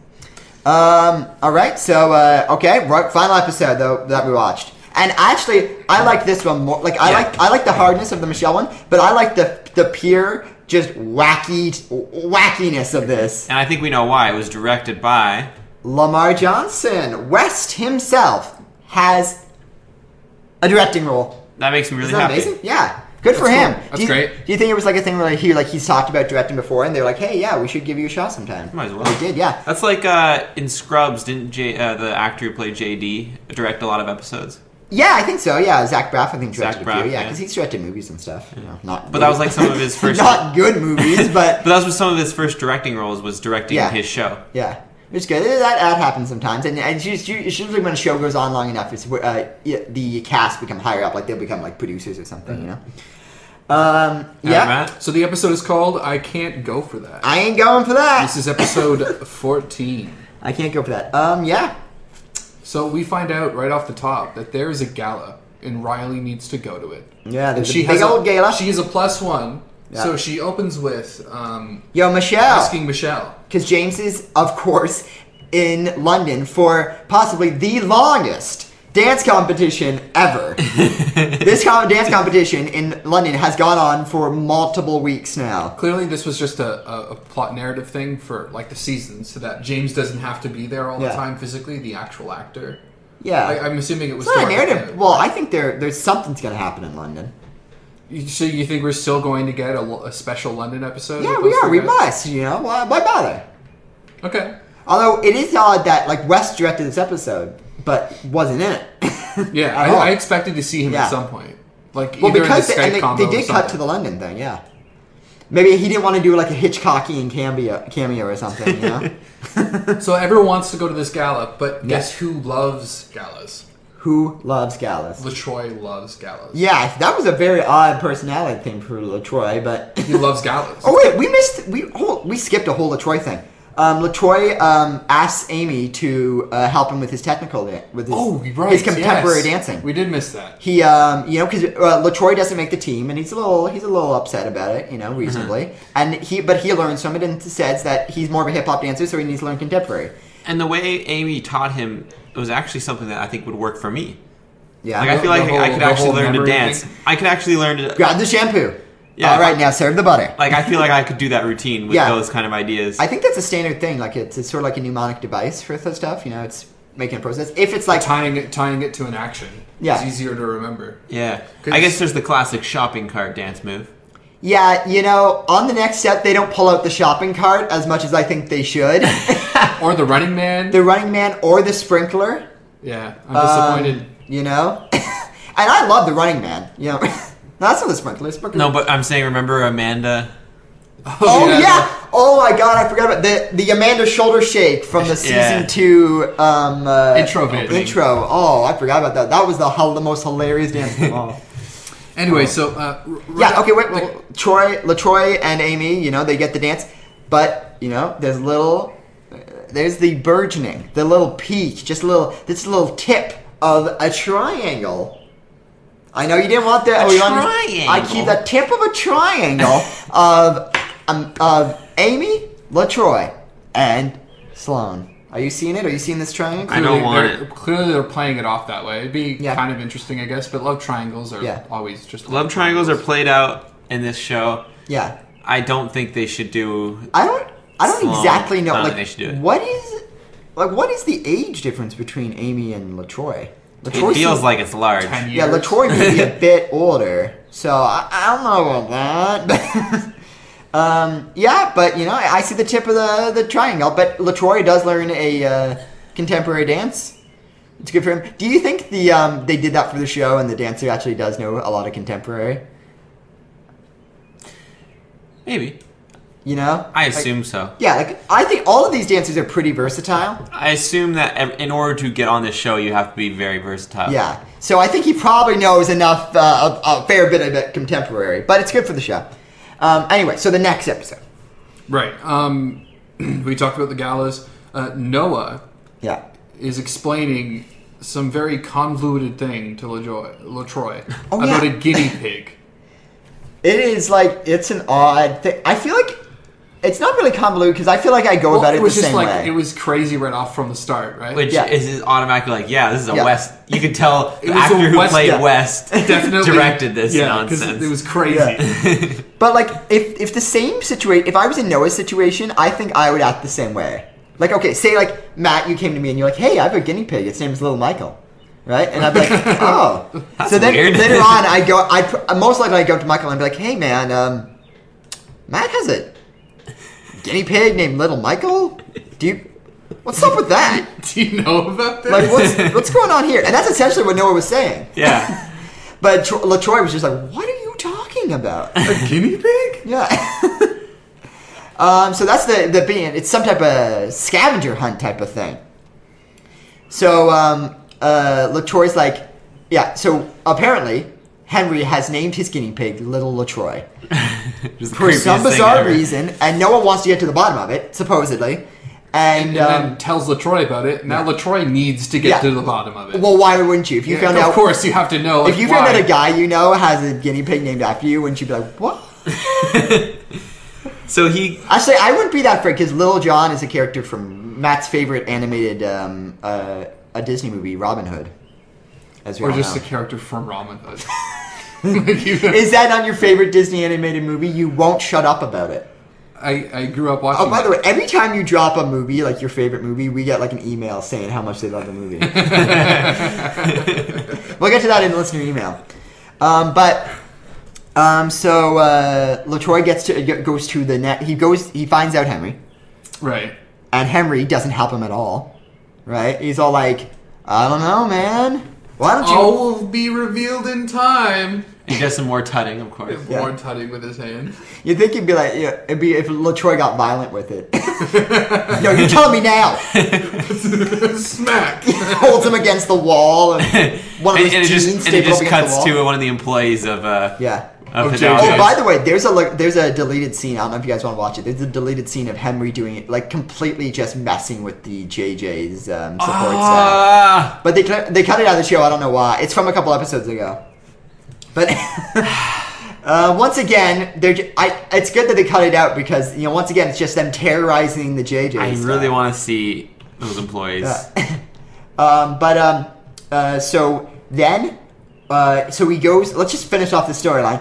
All right, so okay, right, final episode though that we watched, and actually I like this one more. Like I like the hardness of the Michelle one, but I like the pure just wackiness of this. And I think we know why. It was directed by. Lamar Johnson, West himself, has a directing role. That makes me really Isn't that happy. amazing? Yeah. Good for That's him. cool. That's do you, great. Do you think it was like a thing where he's talked about directing before and they're like, hey, yeah, we should give you a shot sometime? Might as well. They did, yeah. That's like in Scrubs, didn't the actor who played JD direct a lot of episodes? Yeah, I think so. Yeah, Zach Braff, I think Zach directed a Braff, few. Yeah, yeah. because he's directed movies and stuff. You know, not. But that was like some of his first. not good movies, but But that was some of his first directing roles. Was directing Yeah. his show. yeah, it's good. That happens sometimes, and it's usually when a show goes on long enough, it's the cast become higher up, like they'll become like producers or something. You know. Alright, Yeah, Matt? So the episode is called "I Can't Go for That." I ain't going for that. This is episode 14. I can't go for that. Yeah. So we find out right off the top that there is a gala, and Riley needs to go to it. Yeah, there's She a big has old gala. She is a +1, Yeah. so she opens with Yo, Michelle. asking Michelle. Because James is, of course, in London for possibly the longest dance competition ever. This dance competition in London has gone on for multiple weeks now. Clearly, this was just a plot narrative thing for like the season, so that James doesn't have to be there all the Yeah. time physically. The actual actor. Yeah. I'm assuming it was. It's not a throughout the- narrative. Well, I think there's something's going to happen in London. So you think we're still going to get a special London episode? Yeah, with we those are. three We guys? must, you know. Why bother? Okay. Although it is odd that, like, West directed this episode, but wasn't in it. Yeah, At all. I expected to see him Yeah. at some point. Like Well, either because in the Skype they combo did or cut to something. the London thing, yeah. Maybe he didn't want to do like a Hitchcockian cameo or something, you know? So everyone wants to go to this gala, but Yeah. guess who loves galas? Who loves galas? LaTroy loves galas. Yeah, that was a very odd personality thing for LaTroy, but... He loves galas. Oh wait, we skipped a whole LaTroy thing. LaTroy asks Amy to help him with his technical with his, Oh, right. his contemporary yes. dancing. We did miss that. He, you know, because LaTroy doesn't make the team, and he's a little upset about it, you know, reasonably. And he learns from it and says that he's more of a hip hop dancer, so he needs to learn contemporary. And the way Amy taught him was actually something that I think would work for me. Yeah. Like I feel like I could the actually whole learn to memory dance. thing? I could actually learn to. Grab the shampoo. Yeah. All right, now serve the butter. Like I feel like I could do that routine with Yeah. those kind of ideas. I think that's a standard thing. Like it's sort of like a mnemonic device for this stuff. You know, it's making a process. If it's like Tying it to an action. Yeah. It's easier to remember. Yeah. 'Cause- I guess there's the classic shopping cart dance move. yeah, you know, on the next step they don't pull out the shopping cart as much as I think they should. Or the Running Man. The Running Man or the Sprinkler. Yeah, I'm disappointed. You know, and I love the Running Man. You know, no, that's not the Sprinkler. Sprinkler. No, but I'm saying, remember Amanda? Oh yeah. Oh my God, I forgot about the Amanda shoulder shake from the season 2 Intro vid. intro. Oh, I forgot about that. That was the most hilarious dance of all. Anyway, so Yeah, okay, wait. Well, LaTroy and Amy, you know, they get the dance, but you know, there's the burgeoning, the little peak, this little tip of a triangle. I know you didn't want that. triangle? I keep the tip of a triangle of Amy, LaTroy, and Sloane. Are you seeing it? Are you seeing this triangle? I don't want it. Clearly, they're playing it off that way. It'd be Yeah. kind of interesting, I guess. But love triangles are Yeah. always just Love triangles are played out in this show. Yeah. I don't think they should do. I don't Sloane. exactly know. I don't Like, think they should do it. what is the age difference between Amy and LaTroy? It feels like it's large. 10 years. Yeah, LaTroy may be a bit older, so I don't know about that. Yeah, but you know, I see the tip of the triangle. But LaTroy does learn a contemporary dance. It's good for him. Do you think they did that for the show, and the dancer actually does know a lot of contemporary? Maybe. You know, I assume so. Yeah, like I think all of these dancers are pretty versatile. I assume that in order to get on this show, you have to be very versatile. Yeah, so I think he probably knows enough, a fair bit of it contemporary, but it's good for the show. Anyway, so the next episode. Right. We talked about the galas. Noah Yeah. is explaining some very convoluted thing to LaTroy Oh, about yeah. a guinea pig. It is like, it's an odd thing. I feel like it's not really convoluted because I feel like I go about it the was just same like way. it was crazy right off from the start, right? Which Yeah. is automatically like, yeah, this is a Yeah. West. You could tell It the was a actor who West- played yeah. West Definitely directed this 'cause nonsense. it was crazy. But like, if the same situation, if I was in Noah's situation, I think I would act the same way. Like, okay, say like, Matt, you came to me and you're like, hey, I have a guinea pig. Its name's Little Michael. Right? And I'd be like, oh. So then weird. later on, most likely I go to Michael and be like, hey man, Matt has a guinea pig named Little Michael? What's up with that? Do you know about this? Like, what's going on here? And that's essentially what Noah was saying. Yeah. But LaTroy was just like, what are you talking about? A guinea pig? Yeah. So that's the being. It's some type of scavenger hunt type of thing. So LaTroy's like, yeah. So apparently Henry has named his guinea pig Little LaTroy for some bizarre reason, and Noah wants to get to the bottom of it, supposedly. And then tells LaTroy about it. Now LaTroy needs to get to the bottom of it. Well, why wouldn't you? If you found out, of course, you have to know. If you found out a guy you know has a guinea pig named after you, wouldn't you be like, what? So he Actually, I wouldn't be that afraid because Little John is a character from Matt's favorite animated a Disney movie, Robin Hood. As we or all just know. a character from Robin Hood. Is that not your favorite Disney animated movie? You won't shut up about it. I grew up watching. Oh, by the way, every time you drop a movie, like your favorite movie, we get like an email saying how much they love the movie. We'll get to that in the listener email. So LaTroy goes to the net. He finds out Henry, Right. and Henry doesn't help him at all. Right? He's all like, I don't know, man. Why don't you? All will be revealed in time. He does some more tutting, of course. Yeah. More tutting with his hand. You'd think he'd be like, yeah, it'd be if LaTroy got violent with it. No, you're telling me now. Smack. Holds him against the wall, and one of his and it teens just staples against cuts the wall. to one of the employees of Yeah. of Of the JJ. Oh, Dodgers. by the way, there's a deleted scene. I don't know if you guys want to watch it. There's a deleted scene of Henry doing it, like completely just messing with the JJ's support staff. But they cut it out of the show. I don't know why. It's from a couple episodes ago. But once again, it's good that they cut it out because once again it's just them terrorizing the JJ's. I really want to see those employees. So then. So he goes. Let's just finish off the storyline.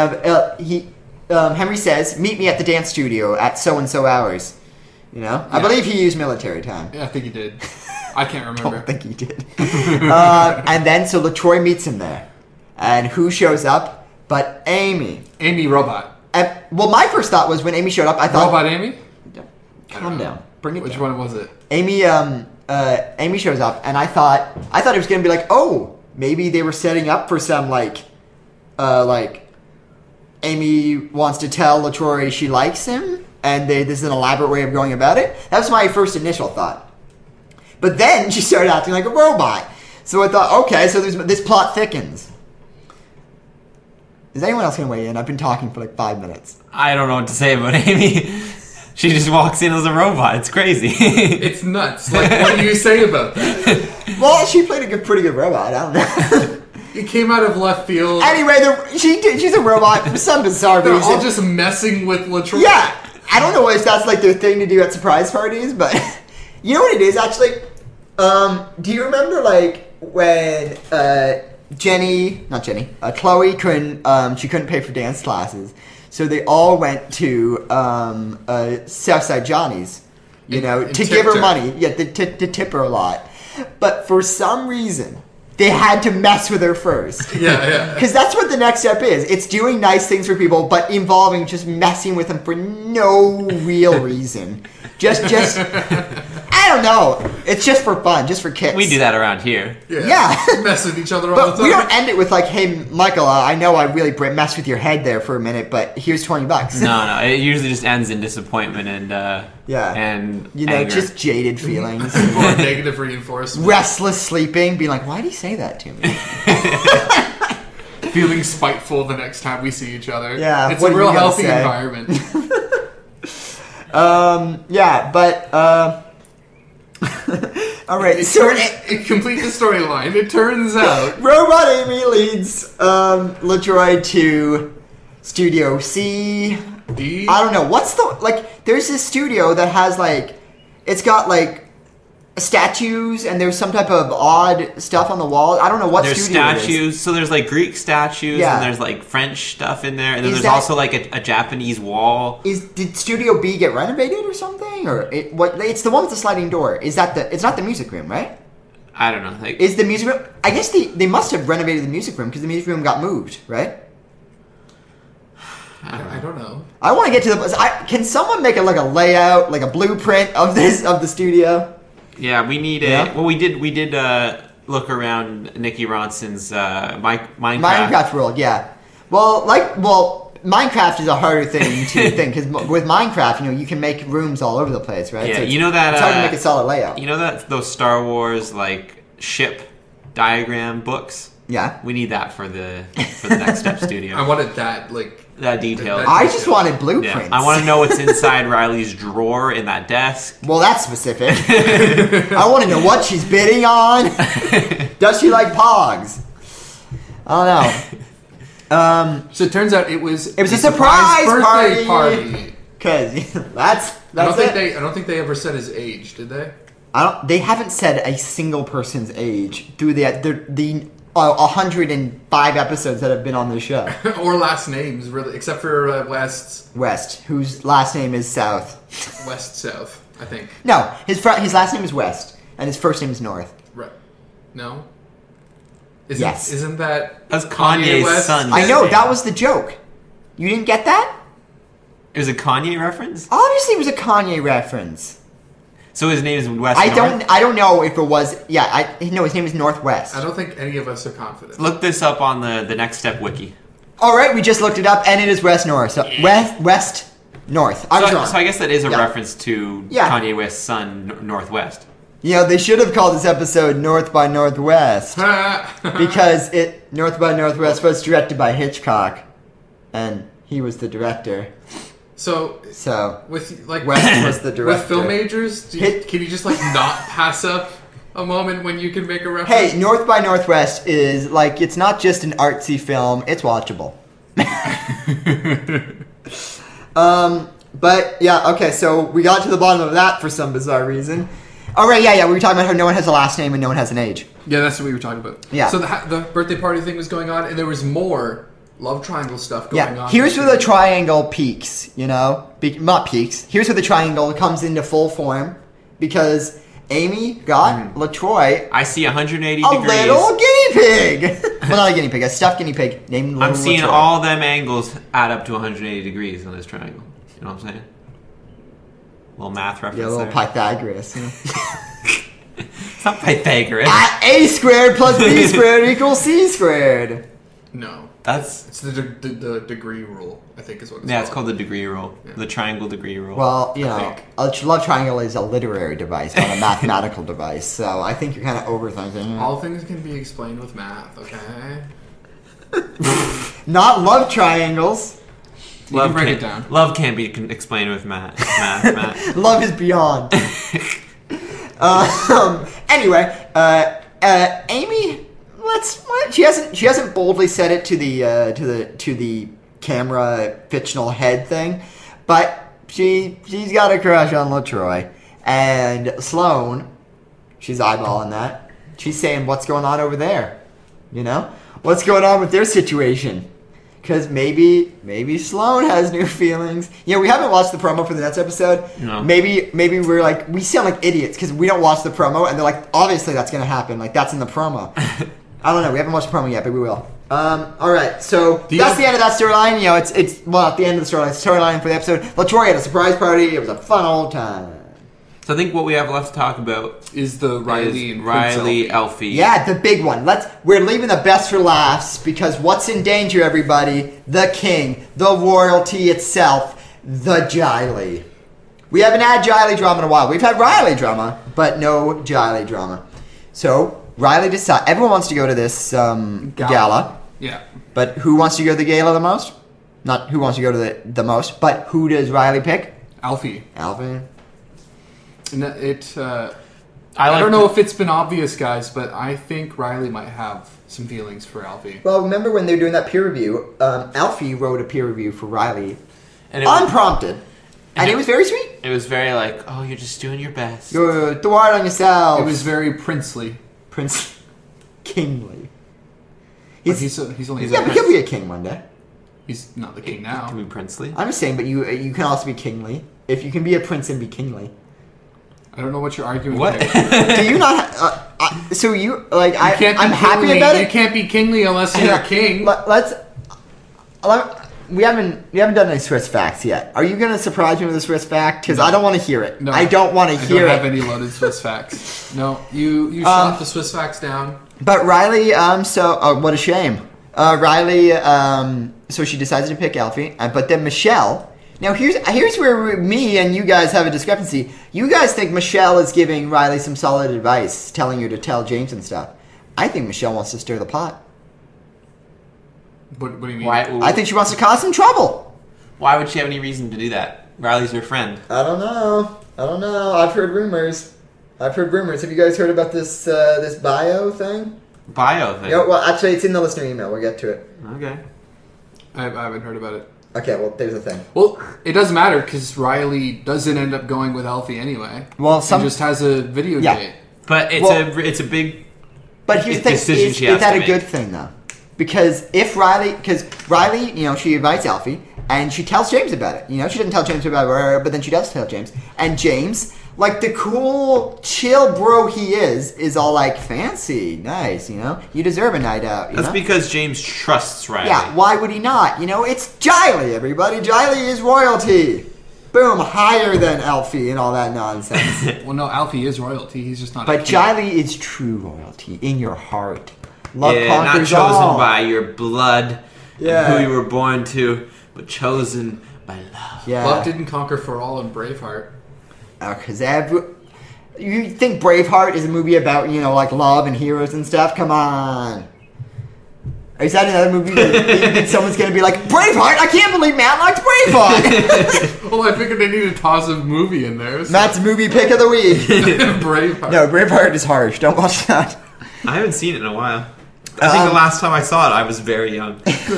Henry says, "Meet me at the dance studio at so and so hours." I believe he used military time. Yeah, I think he did. I can't I remember. don't think he did. And then so LaTroy meets him there, and who shows up but Amy? Amy Robot. And, well, my first thought was when Amy showed up, I thought, Robot Amy? "Calm down, bring it Which down." one was it? Amy shows up, and I thought it was gonna be like, oh. Maybe they were setting up for some like Amy wants to tell LaTroy she likes him, and this is an elaborate way of going about it. That was my first initial thought. But then she started acting like a robot, so I thought, okay, so this plot thickens. Is anyone else gonna weigh in? I've been talking for like 5 minutes. I don't know what to say about Amy. She just walks in as a robot. It's crazy. It's nuts. Like, what do you say about that? Well, she played a pretty good robot. I don't know. It came out of left field. Anyway, she's a robot for some bizarre They're reason. all just messing with LaTroy. Yeah, I don't know if that's like their thing to do at surprise parties, but you know what it is actually. Do you remember like when Chloe couldn't pay for dance classes, so they all went to Southside Johnny's, to give her money, to tip her a lot, but for some reason. They had to mess with her first. Yeah. Because that's what the next step is. It's doing nice things for people, but involving just messing with them for no real reason. Just I don't know. It's just for fun, just for kicks. We do that around here. Yeah. Mess with each other all But the time. we don't end it with like, hey, Michael, I know I really messed with your head there for a minute, but here's $20. No. It usually just ends in disappointment and and anger. just jaded feelings. More negative reinforcement. Restless sleeping, being like, why did he say that to me? Feeling spiteful the next time we see each other. Yeah, It's what a are real you gonna healthy say? environment. All right, Complete the storyline. It turns out Robot Amy leads LaTroy to Studio C. D. I don't know. There's this studio that has it's got statues and there's some type of odd stuff on the wall. I don't know what There's studio it is. statues, so there's Greek statues, Yeah. and there's French stuff in there, and then Is there's that- also a Japanese wall. Did Studio B get renovated or something? Or it's the one with the sliding door. It's not the music room, right? I don't know. Is the music room? I guess they must have renovated the music room because the music room got moved, right? I don't know. I want to get to the. Can someone make a layout, like a blueprint of the studio? Yeah, we need Yeah. a. Well, we did look around Nikki Ronson's Minecraft. Minecraft world, yeah. Well, Minecraft is a harder thing to think because with Minecraft, you can make rooms all over the place, right? Yeah, So you know that it's hard to make a solid layout. You know that those Star Wars ship diagram books. Yeah. We need that for the Next Step Studio. I wanted that that detail. I just wanted Yeah. blueprints. I want to know what's inside Riley's drawer in that desk. Well, that's specific. I want to know what she's bidding on. Does she like Pogs? I don't know. So it turns out it was It was a surprise birthday party. party. Because that's I it. don't think they ever said his age, did they? They haven't said a single person's age through the 105 episodes that have been on the show. Or last names, really, except for West, whose last name is South. West South, I think. No, his last name is West, and his first name is North. Right? No. Yes. Isn't that That's Kanye's West? son. I know, that was the joke. You didn't get that? It was a Kanye reference. Obviously, it was a Kanye reference. So his name is West. I North? don't know if it was. Yeah, no, his name is Northwest. I don't think any of us are confident. Look this up on the Next Step wiki. All right, we just looked it up, and it is West North. So West North. I was wrong. So I guess that is a Yeah. reference to Yeah. Kanye West's son, Northwest. They should have called this episode North by Northwest because North by Northwest was directed by Hitchcock, and he was the director. So with West was the director. With film majors, can you just not pass up a moment when you can make a reference? Hey, North by Northwest is it's not just an artsy film; it's watchable. But yeah, okay. So we got to the bottom of that for some bizarre reason. All right, yeah. We were talking about how no one has a last name and no one has an age. Yeah, that's what we were talking about. Yeah. So the birthday party thing was going on, and there was more love triangle stuff going on. Here's where the triangle peaks. Not peaks. Here's where the triangle comes into full form because Amy got LaTroy I see 180 a degrees. little guinea pig. Well, not a guinea pig, a stuffed guinea pig named I'm seeing LaTroy. all them angles add up to 180 degrees on this triangle. You know what I'm saying? Little math reference. Yeah, a little there. Pythagoras. It's not Pythagoras. A squared plus B squared equals C squared. No, That's it's the degree rule. I think is what it's it's called the degree rule, Yeah. the triangle degree rule. Well, think. a love triangle is a literary device, not a mathematical device. So I think you're kind of overthinking it. All things can be explained with math. Okay. Not love triangles. You can break it down. Love can't be explained with math. Love is beyond. Anyway, Amy, she hasn't boldly said it to the camera fictional head thing, but she's got a crush on LaTroy, and Sloane, she's eyeballing that. She's saying, "What's going on over there? What's going on with their situation?" Because maybe Sloane has new feelings. We haven't watched the promo for the next episode. No. Maybe we're we sound like idiots because we don't watch the promo, and they're like, obviously that's going to happen. That's in the promo. I don't know. We haven't watched the promo yet, but we will. All right. So that's the end of that storyline. It's at the end of the storyline for the episode. LaTroy had a surprise party. It was a fun old time. So I think what we have left to talk about Is the Riley is and Riley, Prince Elfie. Yeah, the big one. We're leaving the best for last because what's in danger, everybody? The king, the royalty itself, the Giley. We haven't had Giley drama in a while. We've had Riley drama, but no Giley drama. So Riley decides everyone wants to go to this gala, Yeah. but who wants to go to the gala the most? Not who wants to go to the most, but who does Riley pick? Alfie. Alvin. And I don't know if it's been obvious, guys, but I think Riley might have some feelings for Alfie. Well, remember when they were doing that peer review? Alfie wrote a peer review for Riley. And it was, Unprompted. And it was very sweet. it was very oh, you're just doing your best. You're the word on yourself. It was very princely. Prince Kingly. But he's only Yeah, but he'll be a king one day. he's not the king Can now. be princely. I'm just saying, but you can also be kingly. If you can be a prince and be kingly. I don't know what you're arguing. What? There. Do you not... so you... Like, You can't be I'm happy kingly. about You it. can't be kingly unless you're a king. Let's... we haven't done any Swiss facts yet. Are you going to surprise me with a Swiss fact? Because I don't want to hear it. No, I don't want to hear I don't it. have any loaded Swiss facts. No, you shot the Swiss facts down. But Riley, what a shame. Riley, so she decides to pick Alfie, but then Michelle. Now here's where me and you guys have a discrepancy. You guys think Michelle is giving Riley some solid advice, telling her to tell James and stuff. I think Michelle wants to stir the pot. What do you mean? I think she wants to cause some trouble. Why would she have any reason to do that? Riley's her friend. I don't know. I've heard rumors. Have you guys heard about this this bio thing? Bio thing. Yeah, well, actually, it's in the listener email. We'll get to it. Okay. I haven't heard about it. Okay, well, there's the thing. Well, it doesn't matter because Riley doesn't end up going with Alfie anyway. Well, He just has a video date. But it's a big. But here's the thing: decision is she has that to a make. good thing though? Because Riley, she invites Alfie and she tells James about it. She doesn't tell James about it, but then she does tell James. And James, like the cool, chill bro he is all like fancy, nice. You deserve a night out. That's because James trusts Riley. Yeah, why would he not? It's Giley, everybody. Giley is royalty. Boom, higher than Alfie and all that nonsense. Well, no, Alfie is royalty. He's just not. But a king. Giley is true royalty in your heart. Love not conquers chosen all. by your blood Yeah. and who you were born to, but chosen by love. Yeah. Love didn't conquer for all in Braveheart. Because you think Braveheart is a movie about, like love and heroes and stuff? Come on. Is that another movie that someone's going to be like, Braveheart? I can't believe Matt likes Braveheart. Well, I figured they needed to toss a movie in there. So. Matt's movie pick of the week. Braveheart. No, Braveheart is harsh. Don't watch that. I haven't seen it in a while. I think the last time I saw it, I was very young.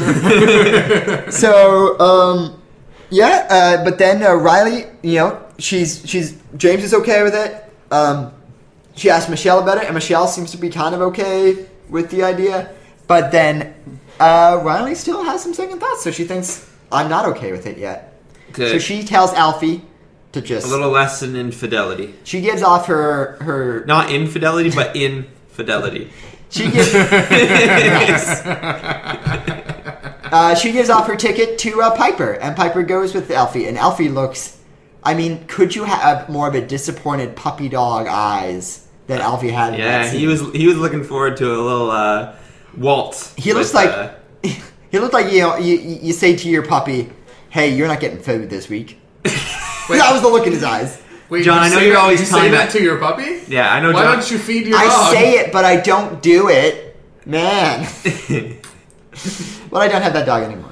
So, but then Riley, James is okay with it. She asked Michelle about it, and Michelle seems to be kind of okay with the idea. But then Riley still has some second thoughts, so she thinks, I'm not okay with it yet. Good. So she tells Alfie to just... A little lesson in fidelity. She gives off her... Not infidelity, but infidelity. She gives... she gives off her ticket to Piper, and Piper goes with Alfie, and Alfie looks... could you have more of a disappointed puppy dog eyes than Alfie had in that scene? he was looking forward to a little waltz. He looks like... He looked like, you say to your puppy, hey, you're not getting food this week. That was the look in his eyes. Wait, John, I know you're always you telling say that that to your puppy? Yeah, I know. Why John, don't you feed your I dog? say it, but I don't do it. Man. Well, I don't have that dog anymore.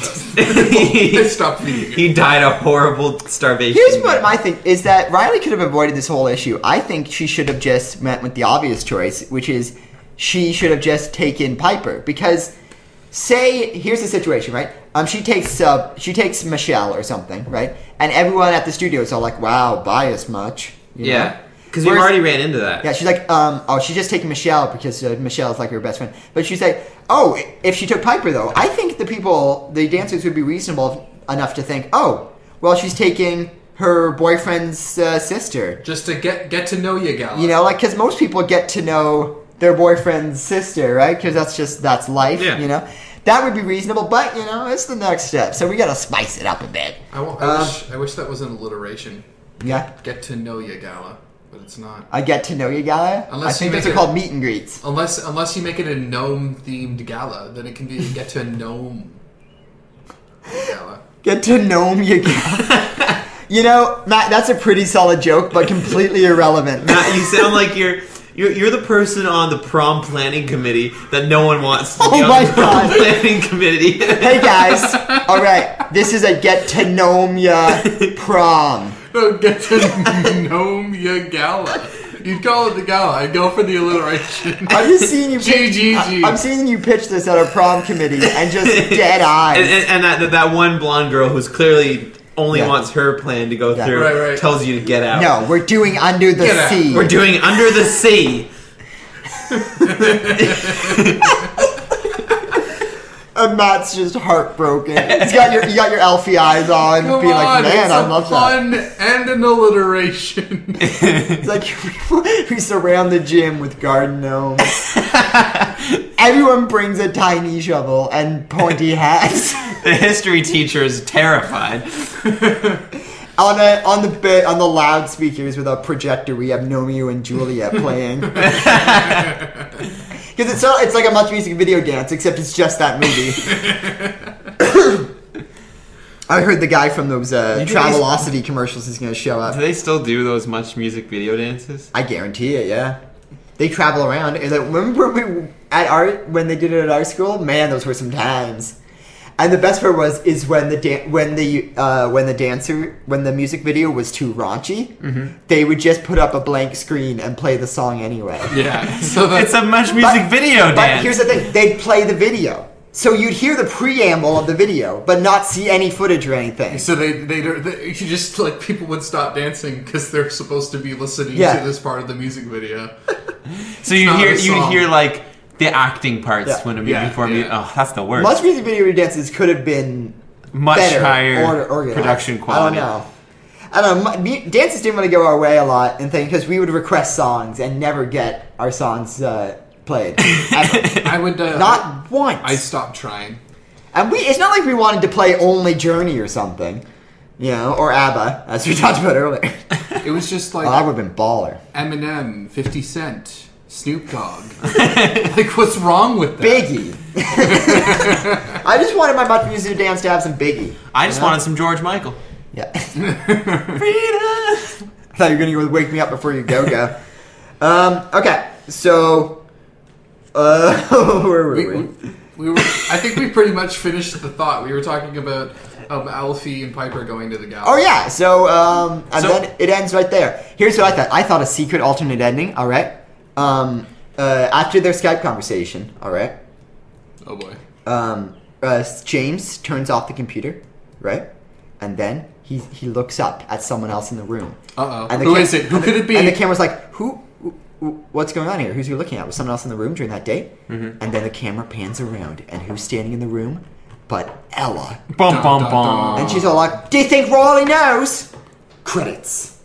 I stopped feeding it. He died a horrible starvation. Here's what my thing is that Riley could have avoided this whole issue. I think she should have just went with the obvious choice, which is she should have just taken Piper. Because, here's the situation, right? She takes Michelle or something, right? And everyone at the studio is all like, wow, bias much. Yeah, because we've already ran into that. Yeah, she's like, she's just taking Michelle because Michelle's like her best friend. But she's like, if she took Piper though, I think the dancers would be reasonable enough to think, well, she's taking her boyfriend's sister. Just to get to know you, gal. Because most people get to know their boyfriend's sister, right? Because that's life, Yeah. That would be reasonable, but, it's the next step. So we got to spice it up a bit. I wish that was an alliteration. Yeah. Get to know you, gala. But it's not. I get to know you, gala. Unless I think you those make are called meet and greets. Unless you make it a gnome-themed gala, then it can be get to gnome gala. Get to know you, gala. Matt, that's a pretty solid joke, but completely irrelevant. Matt, you sound like you're the person on the prom planning committee that no one wants to be Oh on my the prom God. planning committee. Hey guys, all right, this is a get to know ya prom. No, get to gnome ya gala. You'd call it the gala. I'd go for the alliteration. I'm just seeing you. GGG. I'm seeing you pitch this at a prom committee and just dead eyes. and that one blonde girl who's clearly only Yeah. wants her plan to go Yeah. through Right. tells you to get out. No, we're doing under the Get out. sea. We're doing Under the Sea. And Matt's just heartbroken. You got your Alfie eyes on, Come being like, on, man, it's I a love that. pun and an alliteration. It's like we surround the gym with garden gnomes. Everyone brings a tiny shovel and pointy hats. The history teacher is terrified. On the loudspeakers with a projector, we have Romeo and Juliet playing. Because it's like a Much Music video dance, except it's just that movie. I heard the guy from those Travelocity commercials is going to show up. Do they still do those Much Music video dances? I guarantee it. Yeah, they travel around. And remember when they did it at our school? Man, those were some times. And the best part is when the music video was too raunchy, they would just put up a blank screen and play the song anyway. Yeah, so it's a Much Music video dance. But here's the thing: they'd play the video, so you'd hear the preamble of the video, but not see any footage or anything. So they you just like people would stop dancing because they're supposed to be listening to this part of the music video. So you'd hear like the acting parts when it before me. Oh, that's the worst. Much Music video dances could have been much better higher organized. Production quality. I don't know. Dances didn't really go our way a lot, and because we would request songs and never get our songs played. I would not once. I stopped trying. And it's not like we wanted to play only Journey or something, or ABBA, as we talked about earlier. It was just like that would have been baller. Eminem, 50 Cent, Snoop Dogg. Like, what's wrong with that? Biggie. I just wanted my Much Music dance to have some Biggie. I just wanted some George Michael. Yeah. Freedom. I thought you were going to go Wake Me Up Before You Go. Okay, so where were we? We were. I think we pretty much finished the thought. We were talking about Alfie and Piper going to the gallery. Oh yeah, so then it ends right there. Here's what I thought. I thought a secret alternate ending. All right. After their Skype conversation. All right. Oh boy. James turns off the computer, right, and then he looks up at someone else in the room. Who is it? Who could it be? And the camera's like, who? What's going on here? Who's you looking at? Was someone else in the room during that date? Mm-hmm. And then the camera pans around, and who's standing in the room? But Ella. Bum, bum, bum. And she's all like, do you think Riley knows? Credits.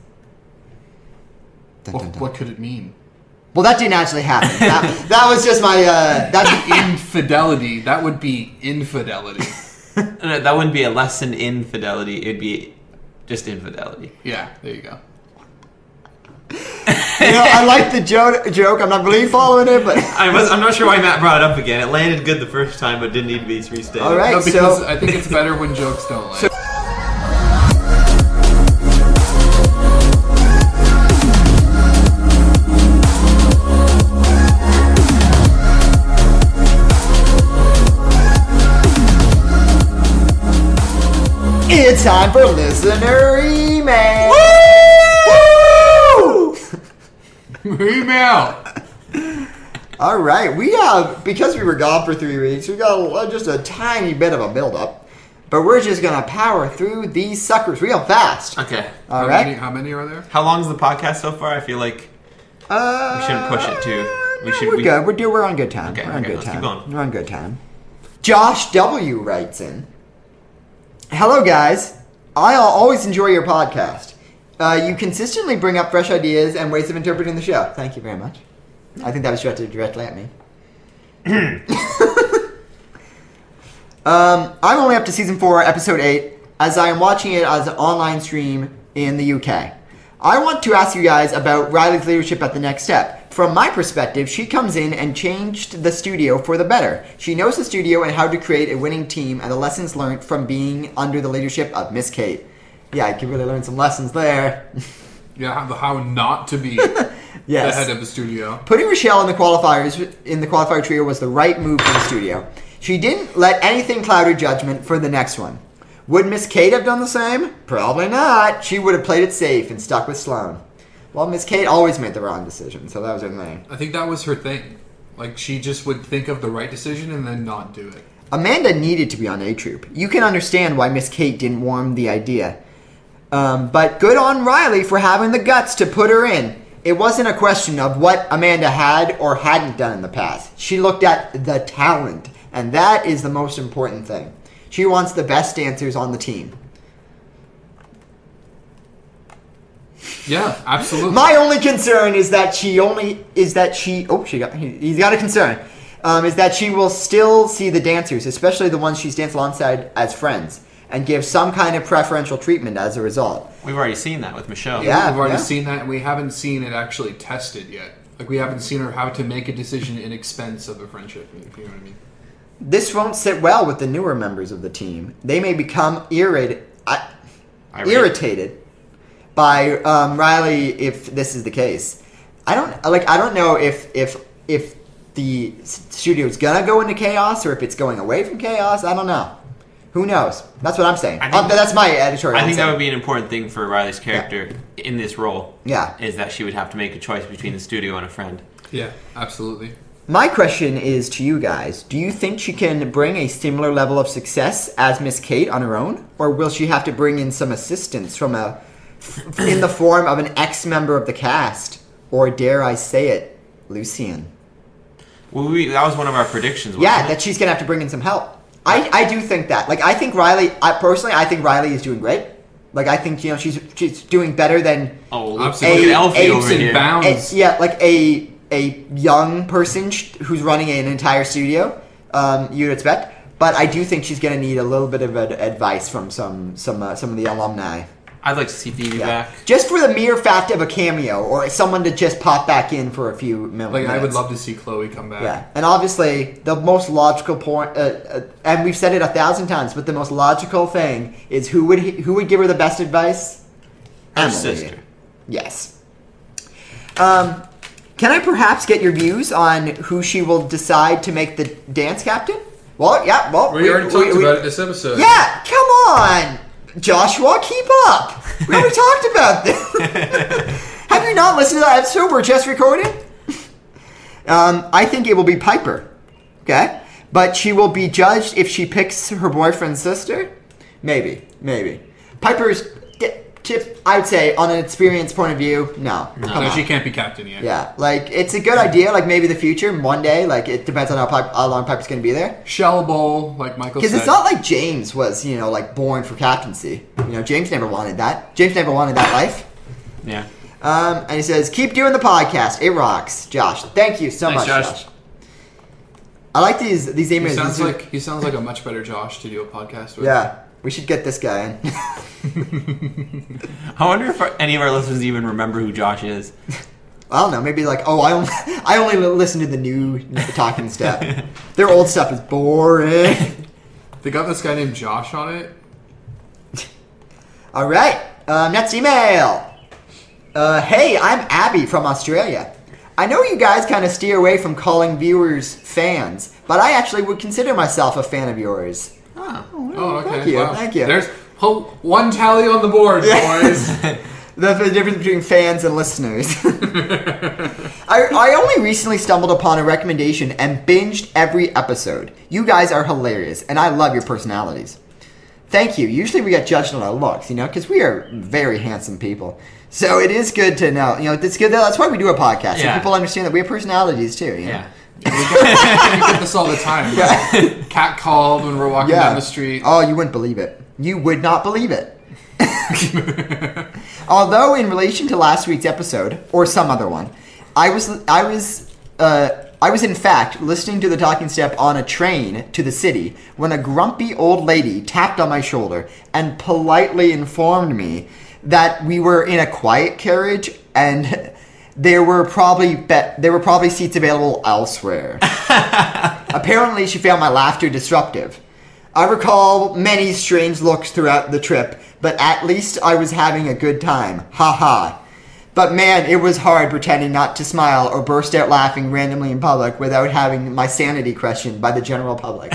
Dun, dun, dun. What could it mean? Well, that didn't actually happen. That was just my... that's infidelity. That would be infidelity. No, that wouldn't be a lesson in fidelity. It would be just infidelity. Yeah, there you go. I like the joke. I'm not really following it, but I'm not sure why Matt brought it up again. It landed good the first time, but didn't need to be restated. All right, because I think it's better when jokes don't land. It's time for listener email. Email. All right, we have, because we were gone for 3 weeks, we got just a tiny bit of a build-up, but we're just gonna power through these suckers real fast. Okay. All right. How many are there? How long is the podcast so far? I feel like we shouldn't push it too. We're good. We're on good time. Okay, we're on good let's time. keep going. We're on good time. Josh W. writes in, hello guys, I always enjoy your podcast. You consistently bring up fresh ideas and ways of interpreting the show. Thank you very much. I think that was directly at me. I'm only up to season 4, episode 8, as I am watching it as an online stream in the UK. I want to ask you guys about Riley's leadership at the next step. From my perspective, she comes in and changed the studio for the better. She knows the studio and how to create a winning team and the lessons learned from being under the leadership of Miss Kate. Yeah, I could really learn some lessons there. Yeah, how not to be yes. the head of the studio. Putting Rochelle in the qualifier trio was the right move for the studio. She didn't let anything cloud her judgment for the next one. Would Miss Kate have done the same? Probably not. She would have played it safe and stuck with Sloane. Well, Miss Kate always made the wrong decision, so that was her thing. I think that was her thing. Like, she just would think of the right decision and then not do it. Amanda needed to be on A Troop. You can understand why Miss Kate didn't warm the idea. But good on Riley for having the guts to put her in. It wasn't a question of what Amanda had or hadn't done in the past. She looked at the talent, and that is the most important thing. She wants the best dancers on the team. Yeah, absolutely. My only concern is that he's got a concern. is that she will still see the dancers, especially the ones she's danced alongside, as friends, and give some kind of preferential treatment as a result. We've already seen that with Michelle. Yeah. We've already seen that, and we haven't seen it actually tested yet. Like, we haven't seen her have to make a decision in expense of a friendship, if you know what I mean. This won't sit well with the newer members of the team. They may become irritated by Riley if this is the case. I don't know if the studio's gonna go into chaos or if it's going away from chaos. I don't know. Who knows? That's what I'm saying. That's my editorial. I think that would be an important thing for Riley's character in this role. Yeah. Is that she would have to make a choice between the studio and a friend. Yeah, absolutely. My question is to you guys. Do you think she can bring a similar level of success as Miss Kate on her own? Or will she have to bring in some assistance in the form of an ex-member of the cast? Or dare I say it, Lucien? Well, that was one of our predictions, wasn't it? That she's going to have to bring in some help. I do think that. Like, I think Riley... I think Riley is doing great. Like, I think, she's doing better than... Oh, absolutely. Look at Elfie over here. Bounds. Like a young person who's running an entire studio, you'd expect. But I do think she's going to need a little bit of advice from some of the alumni. I'd like to see Phoebe back. Just for the mere fact of a cameo, or someone to just pop back in for a few minutes. Like, I would love to see Chloe come back. Yeah, and obviously, the most logical point, and we've said it 1,000 times, but the most logical thing is who would give her the best advice? Her Emily. sister. Yes. Can I perhaps get your views on who she will decide to make the dance captain? Well, yeah, well... We already talked about it this episode. Yeah, come on! Joshua, keep up! We already talked about this. Have you not listened to that episode we're just recording? I think it will be Piper. Okay? But she will be judged if she picks her boyfriend's sister? Maybe. Piper's... I would say, on an experience point of view, no. No, she can't be captain yet. Yeah, like, it's a good idea, like, maybe the future, one day, like, it depends on how long Piper's going to be there. Shell Bowl, like Michael said. Because it's not like James was, like, born for captaincy. James never wanted that. James never wanted that life. Yeah. And he says, keep doing the podcast. It rocks. Josh, thank you so much, Josh. I like these emails. He sounds like a much better Josh to do a podcast with. Yeah. We should get this guy in. I wonder if any of our listeners even remember who Josh is. I don't know. Maybe like, I only listen to the new talking stuff. Their old stuff is boring. They got this guy named Josh on it. All right. Next email. Hey, I'm Abby from Australia. I know you guys kind of steer away from calling viewers fans, but I actually would consider myself a fan of yours. Oh, okay. Thank you. Wow. Thank you. There's one tally on the board, boys. The difference between fans and listeners. I only recently stumbled upon a recommendation and binged every episode. You guys are hilarious, and I love your personalities. Thank you. Usually we get judged on our looks, because we are very handsome people. So it is good to know. It's good. That's why we do a podcast. So people understand that we have personalities too. Yeah. We get this all the time. Yeah. Cat called when we're walking down the street. Oh, you wouldn't believe it. You would not believe it. Although in relation to last week's episode, or some other one, I was in fact listening to the Talking Step on a train to the city when a grumpy old lady tapped on my shoulder and politely informed me that we were in a quiet carriage and there were probably seats available elsewhere. Apparently, she found my laughter disruptive. I recall many strange looks throughout the trip, but at least I was having a good time. Ha ha. But man, it was hard pretending not to smile or burst out laughing randomly in public without having my sanity questioned by the general public.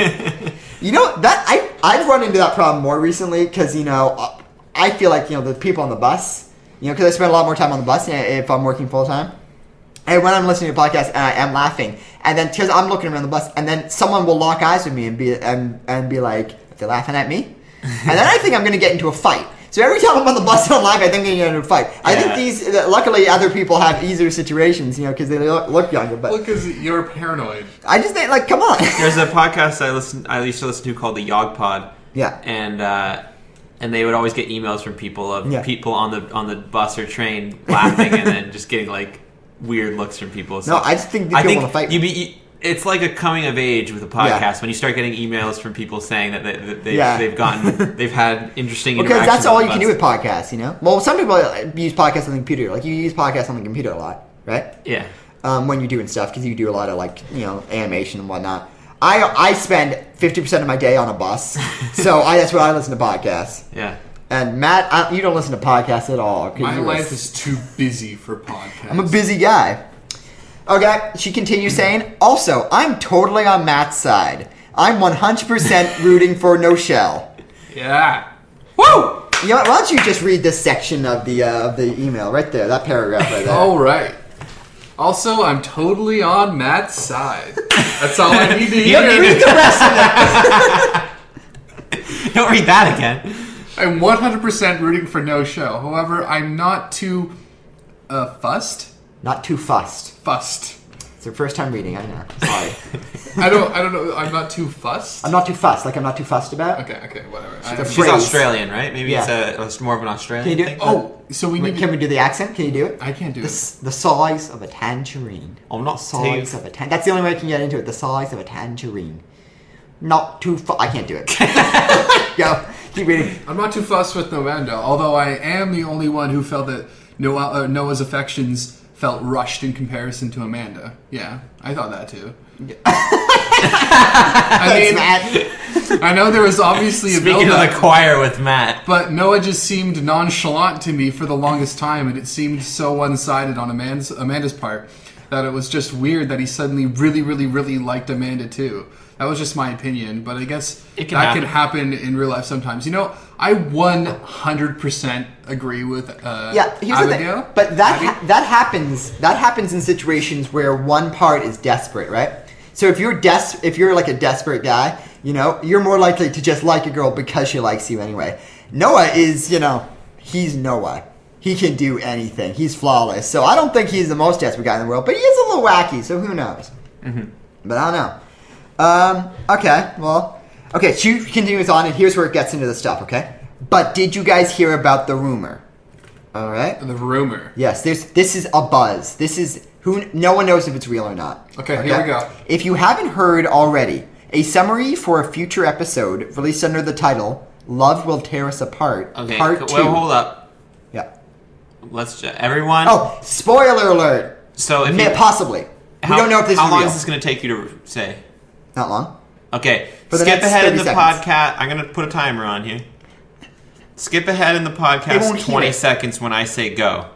That I've run into that problem more recently because, I feel like, the people on the bus, because I spend a lot more time on the bus if I'm working full time. And when I'm listening to a podcast and I am laughing, and then because I'm looking around the bus, and then someone will lock eyes with me and be like, "Are they laughing at me?" And then I think I'm going to get into a fight. So every time I'm on the bus and I'm laughing, I think I'm going to get into a fight. Yeah. I think luckily other people have easier situations, because they look younger. But because you're paranoid. I just think, come on. There's a podcast I used to listen to called the Yog Pod. Yeah. And they would always get emails from people people on the bus or train laughing and then just getting weird looks from people. So no, I just think people want to fight. It's like a coming of age with a podcast when you start getting emails from people saying that they've had interesting interactions. Because that's all you us. can do with podcasts, you know? Well, some people use podcasts on the computer. Like, you use podcasts on the computer a lot, right? Yeah. When you're doing stuff, because you do a lot of, like, you know, animation and whatnot. I spend 50% of my day on a bus, so that's why I listen to podcasts. Yeah. And Matt, you don't listen to podcasts at all. My life is too busy for podcasts. I'm a busy guy. Okay, she continues saying, also, I'm totally on Matt's side. I'm 100% rooting for No Shell. Yeah. Woo! You know what, why don't you just read this section of the email right there, that paragraph right there. All right. Also, I'm totally on Matt's side. That's all I need to hear. Read the rest of it. Don't read that again. I'm 100% rooting for No Show. However, I'm not too fussed. Not too fussed. Fussed. It's your first time reading, I know. Sorry. I don't know. I'm not too fussed. I'm not too fussed, like I'm not too fussed about. Okay, whatever. She's phrase. Australian, right? Maybe Yeah. it's more of an Australian Can you do thing. Oh, so we need Can we do the accent? Can you do it? I can't do The it. size of a tangerine. I'm not Size too... of a tangerine. That's the only way I can get into it. The size of a tangerine. Not too I can't do it. Go. Keep reading. I'm not too fussed with Novanda, although I am the only one who felt that Noah's affections felt rushed in comparison to Amanda. Yeah, I thought that too. Thanks, Matt. I know there was obviously a Speaking of build-up, the choir with Matt. but Noah just seemed nonchalant to me for the longest time, and it seemed so one-sided on Amanda's part that it was just weird that he suddenly really, really, really liked Amanda too. That was just my opinion, but I guess It can that can happen in real life sometimes. You know, I 100% agree with Yeah, here's the Abigail. thing. But that happens in situations where one part is desperate, right? So if you're like a desperate guy, you know, you're more likely to just like a girl because she likes you anyway. Noah is, you know, he's Noah. He can do anything. He's flawless. So I don't think he's the most desperate guy in the world, but he is a little wacky, so who knows? Mm-hmm. But I don't know. Okay, she continues on, and here's where it gets into the stuff, okay? But did you guys hear about the rumor? All right? The rumor. Yes, this is a buzz. This is no one knows if it's real or not. Okay, here we go. If you haven't heard already, a summary for a future episode released under the title "Love Will Tear Us Apart." Okay, Part 2. well, hold up. Yeah. Let's everyone. Oh, spoiler alert! So if you, Possibly. We don't know if this is how long real. is this going to take you to say? Not long. Okay, For the skip next ahead in 30 the seconds. podcast. I'm going to put a timer on here. Skip ahead in the They podcast won't hear 20 it. seconds when I say go.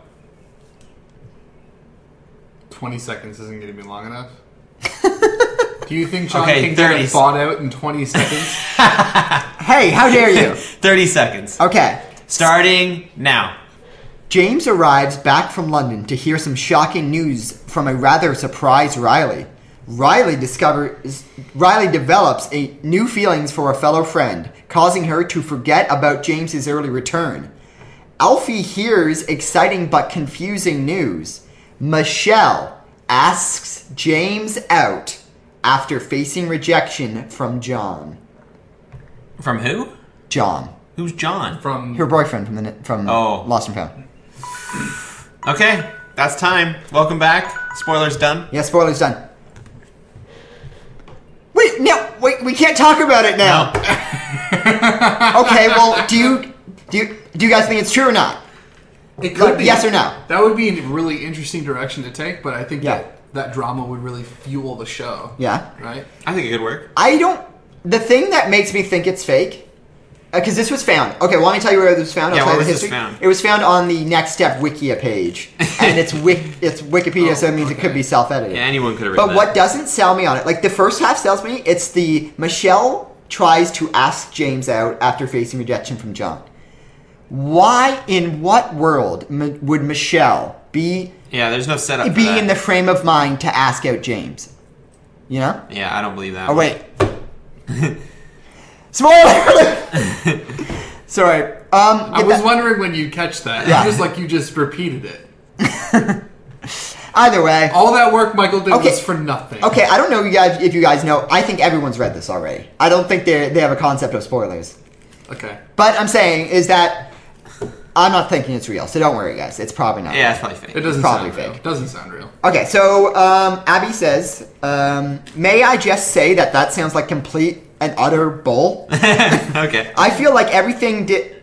20 seconds isn't going to be long enough. Do you think John Okay, can get 30 it bought out in 20 seconds? Hey, how dare you? 30 seconds. Okay. Starting now. James arrives back from London to hear some shocking news from a rather surprised Riley. Riley develops new feelings for a fellow friend, causing her to forget about James's early return. Alfie hears exciting but confusing news. Michelle asks James out after facing rejection from John. From who? John, Who's John? From her boyfriend from Oh. Lost and Found. Okay, that's time. Welcome back. Spoilers done. Yeah, spoilers done. Wait, no, wait, we can't talk about it now. No. Okay, well, do you guys think it's true or not? It could be. Yes or no? That would be a really interesting direction to take, but I think Yeah. that drama would really fuel the show. Yeah. Right? I think it could work. The thing that makes me think it's fake, because this was found. Okay, well, let me tell you where this was found. Yeah, I'll tell where you the was this history. found? It was found on the Next Step Wikia page. And it's Wikipedia, so it means it could be self-edited. Yeah, anyone could have written But that. what doesn't sell me on it, like the first half sells me, it's the Michelle tries to ask James out after facing rejection from John. Why, in what world would Michelle be Yeah, there's no setup for in that. the frame of mind to ask out James? You know? Yeah, I don't believe that. Oh, wait. Spoiler! Sorry. I was wondering when you'd catch that. Yeah. It was like you just repeated it. Either way. All that work Michael did Okay. was for nothing. Okay, I don't know if you guys know. I think everyone's read this already. I don't think they have a concept of spoilers. Okay. But I'm saying is that I'm not thinking it's real, so don't worry, guys. It's probably not. Yeah, it's probably fake. It doesn't Probably sound real. fake. Doesn't sound real. Okay, so Abby says, may I just say that sounds like complete and utter bull? Okay. I feel like everyone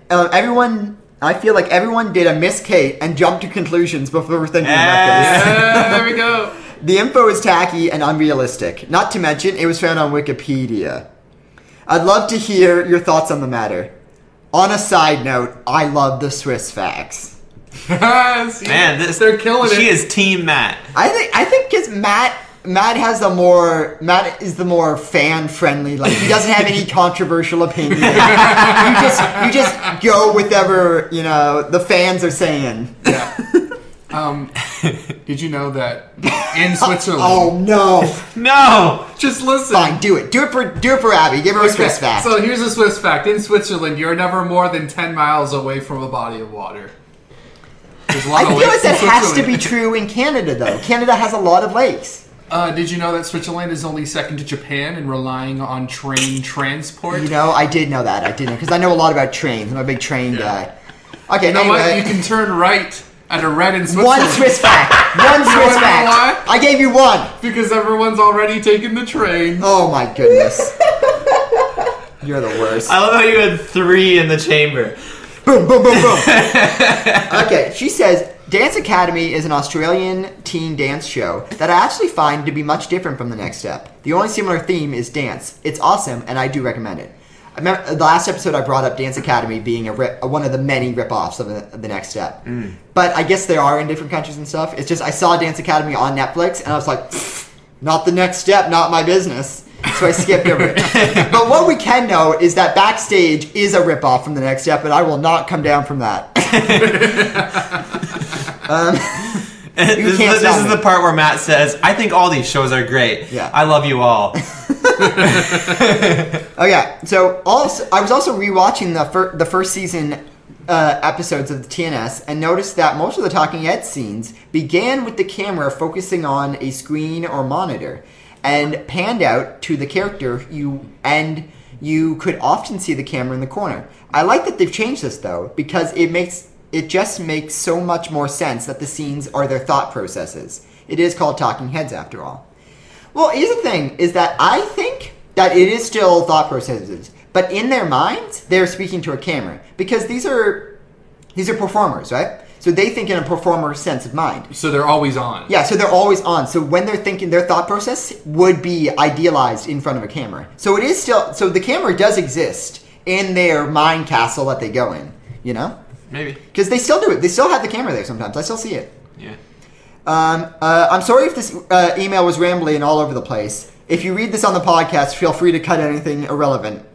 did a Miss Kate and jumped to conclusions before thinking about this. Yeah, there we go. The info is tacky and unrealistic. Not to mention, it was found on Wikipedia. I'd love to hear your thoughts on the matter. On a side note, I love the Swiss facts. See, Man, they're killing it. She is Team Matt. I think because Matt is the more fan friendly. Like, he doesn't have any controversial opinions. you just go with whatever the fans are saying. Yeah. Did you know that in Switzerland? Oh no! No! Just listen. Fine, do it. Do it for Abby. Give her a Swiss fact. So here's a Swiss fact. In Switzerland, you're never more than 10 miles away from a body of water. There's a lot I of feel lakes like in that has to Switzerland. be true in Canada, though. Canada has a lot of lakes. Did you know that Switzerland is only second to Japan in relying on train transport? I did know that. I did know because I know a lot about trains. I'm a big train guy. Okay, You know what? anyway. You can turn right at a red in Switzerland. One Swiss fact. One Swiss wanna know fact. why? I gave you one. Because everyone's already taken the train. Oh my goodness. You're the worst. I love how you had 3 in the chamber. Boom, boom, boom, boom. Okay, she says, Dance Academy is an Australian teen dance show that I actually find to be much different from The Next Step. The only similar theme is dance. It's awesome, and I do recommend it. I remember the last episode I brought up Dance Academy being one of the many rip-offs of the Next Step. But I guess they are in different countries and stuff. It's just I saw Dance Academy on Netflix, and I was like, not The Next Step, not my business. So I skipped over it. But what we can know is that Backstage is a rip-off from The Next Step, and I will not come down from that. This can't is stop me. the part where Matt says, I think all these shows are great. Yeah. I love you all. Okay, so I was also rewatching the first season episodes of the TNS and noticed that most of the Talking Head scenes began with the camera focusing on a screen or monitor and panned out to the character you could often see the camera in the corner. I like that they've changed this though because it just makes so much more sense that the scenes are their thought processes. It is called Talking Heads after all. Well, here's the thing, is that I think that it is still thought processes, but in their minds, they're speaking to a camera. Because these are performers, right? So they think in a performer sense of mind. So they're always on. Yeah, so they're always on. So when they're thinking, their thought process would be idealized in front of a camera. So the camera does exist in their mind castle that they go in, Maybe. Because they still do it. They still have the camera there sometimes. I still see it. Yeah. I'm sorry if this email was rambly and all over the place. If you read this on the podcast, feel free to cut anything irrelevant.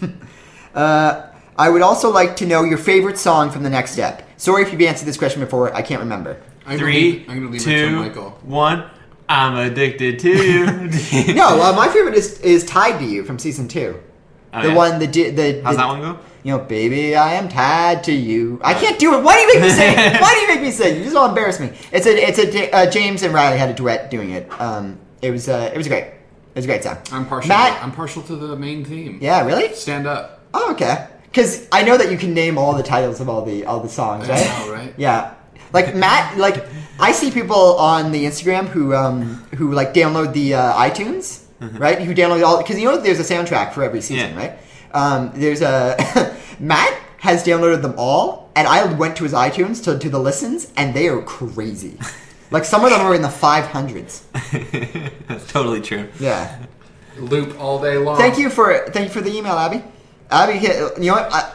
I would also like to know your favorite song from The Next Step. Sorry if you've answered this question before. I can't remember. I'm 3, gonna leave it to 2, Michael. 1. I'm addicted to you. No, my favorite is Tied to You from season 2. Oh, The yeah? one, How's that one go? Baby, I am tied to you. I can't do it. Why do you make me sing? Why do you make me sing? You just all embarrass me. It's a James and Riley had a duet doing it. It was great. It was a great song. I'm partial. Matt? I'm partial to the main theme. Yeah, really? Stand up. Oh, okay. Because I know that you can name all the titles of all the songs, right? I know, right? Yeah. Like Matt, I see people on the Instagram who download the iTunes, right? Who download all because there's a soundtrack for every season, Yeah. right? There's a Matt has downloaded them all, and I went to his iTunes to do the listens, and they are crazy. Like some of them are in the 500s. That's totally true. Yeah. Loop all day long. Thank you for the email, Abby. Abby, you know what?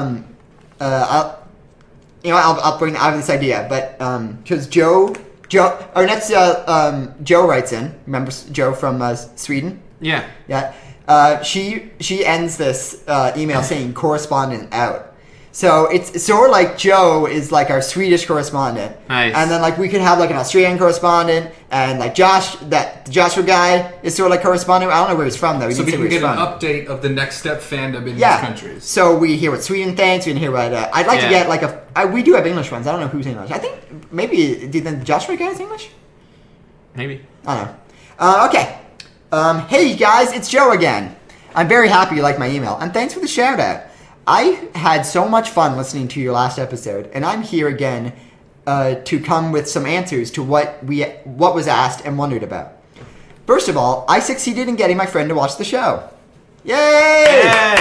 I'll bring out this idea, but because Joe, our next Joe writes in. Remember Joe from Sweden? Yeah. Yeah. She ends this email saying correspondent out. So it's sort of like Joe is like our Swedish correspondent. Nice. And then we could have an Australian correspondent, and Josh, the Joshua guy is sort of like correspondent. I don't know where he's from though. He So didn't we say can where get he's an from. update of the Next Step fandom in Yeah. these countries. So we hear what Sweden thinks. We can hear what I'd like to Yeah. get we do have English ones. I don't know who's English. I think maybe do you think Joshua guy is English? Maybe. I don't know. Okay. Hey guys, it's Joe again. I'm very happy you liked my email, and thanks for the shout out. I had so much fun listening to your last episode, and I'm here again to come with some answers to what was asked and wondered about. First of all, I succeeded in getting my friend to watch the show. Yay!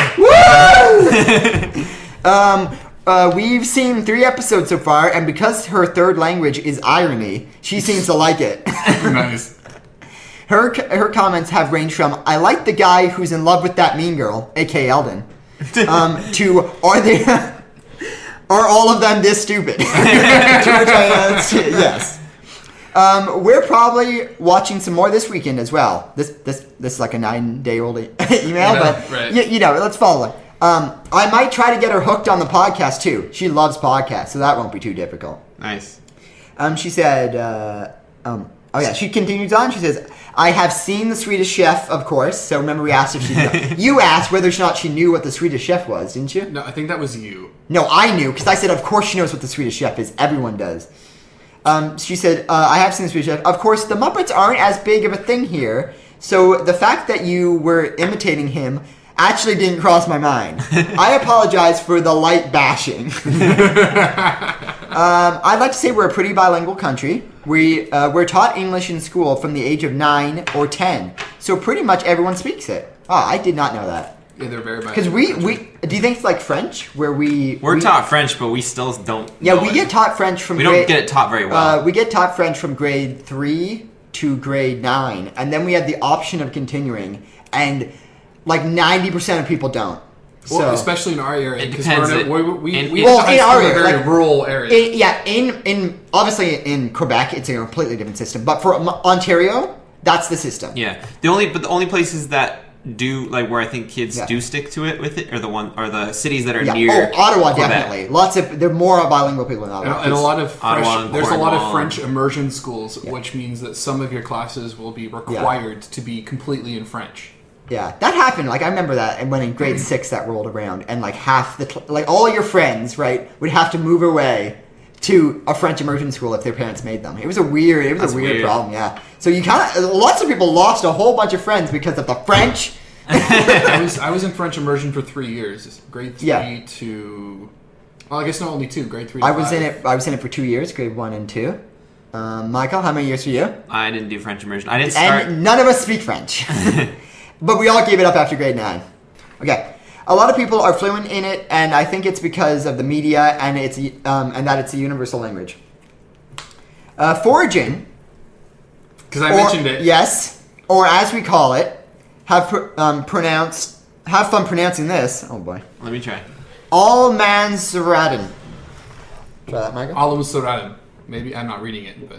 Woo! We've seen 3 episodes so far, and because her third language is irony, she seems to like it. Nice. Her comments have ranged from, I like the guy who's in love with that mean girl, a.k.a. Eldon, to, are all of them this stupid? To which I answer, yes. We're probably watching some more this weekend as well. This is like a 9-day-old email, but right. Let's follow it. I might try to get her hooked on the podcast too. She loves podcasts, so that won't be too difficult. Nice. She said, she continues on. She says, I have seen The Swedish Chef, of course. So remember we asked if she you asked whether or not she knew what The Swedish Chef was, didn't you? No, I think that was you. No, I knew, because I said, of course she knows what The Swedish Chef is. Everyone does. She said, I have seen The Swedish Chef. Of course, the Muppets aren't as big of a thing here, so the fact that you were imitating him actually didn't cross my mind. I apologize for the light bashing. I'd like to say we're a pretty bilingual country. We're taught English in school from the age of 9 or 10, so pretty much everyone speaks it. Oh, I did not know that. Yeah, they're very bad. Because do you think it's like French, where we're taught French, but we still don't. Yeah, we get taught French from. We don't get it taught very well. We get taught French from grade 3 to grade 9, and then we have the option of continuing, and like 90% of people don't. Well, so, especially in our area, because depends. we in our area, very like, rural area. In obviously in Quebec, it's a completely different system, but for Ontario, that's the system. Yeah, the only places that do like where I think kids do stick to it with it are the cities that are near. Oh, Ottawa Quebec. definitely. There are more bilingual people in Ottawa. And a lot of there's a lot of Cornwall. French immersion schools, which means that some of your classes will be required to be completely in French. Yeah, that happened. Like I remember that, and when in grade 6 that rolled around, and like half all your friends, right, would have to move away to a French immersion school if their parents made them. It was a weird problem. Yeah. So you lots of people lost a whole bunch of friends because of the French. I was in French immersion for 3 years, grade 3 to. Well, I guess not only 2, grade 3. To I was in it for 2 years, grade 1 and 2. Michael, how many years for you? I didn't do French immersion. I didn't start. And none of us speak French. But we all gave it up after grade 9. Okay. A lot of people are fluent in it, and I think it's because of the media and that it's a universal language. Foraging. Because I mentioned it. Yes, or as we call it, have fun pronouncing this. Oh boy. Let me try. Allemansraden. Try that, Michael. Allemansraden. Maybe I'm not reading it, but.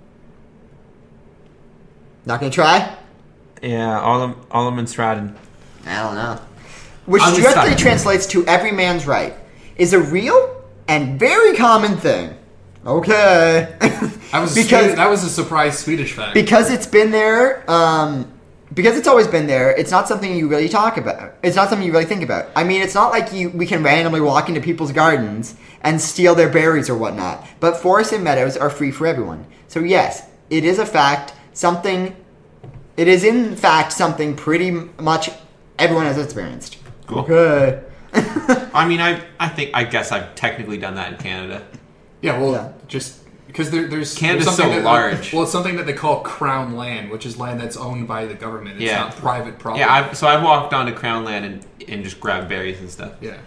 Not gonna try? Yeah, Allemansraden. I don't know. Which directly translates to every man's right, is a real and very common thing. Okay. That was a surprise Swedish fact. Because it's been there, because it's always been there, it's not something you really talk about. It's not something you really think about. I mean, it's not like we can randomly walk into people's gardens and steal their berries or whatnot. But forests and meadows are free for everyone. So yes, it is a fact, it is in fact something pretty much everyone has experienced. Cool. Okay. I guess I've technically done that in Canada. Yeah, well, just because there's Canada's something so large. It's something that they call crown land, which is land that's owned by the government. It's not private property. Yeah, I've walked onto crown land and just grabbed berries and stuff. Yeah.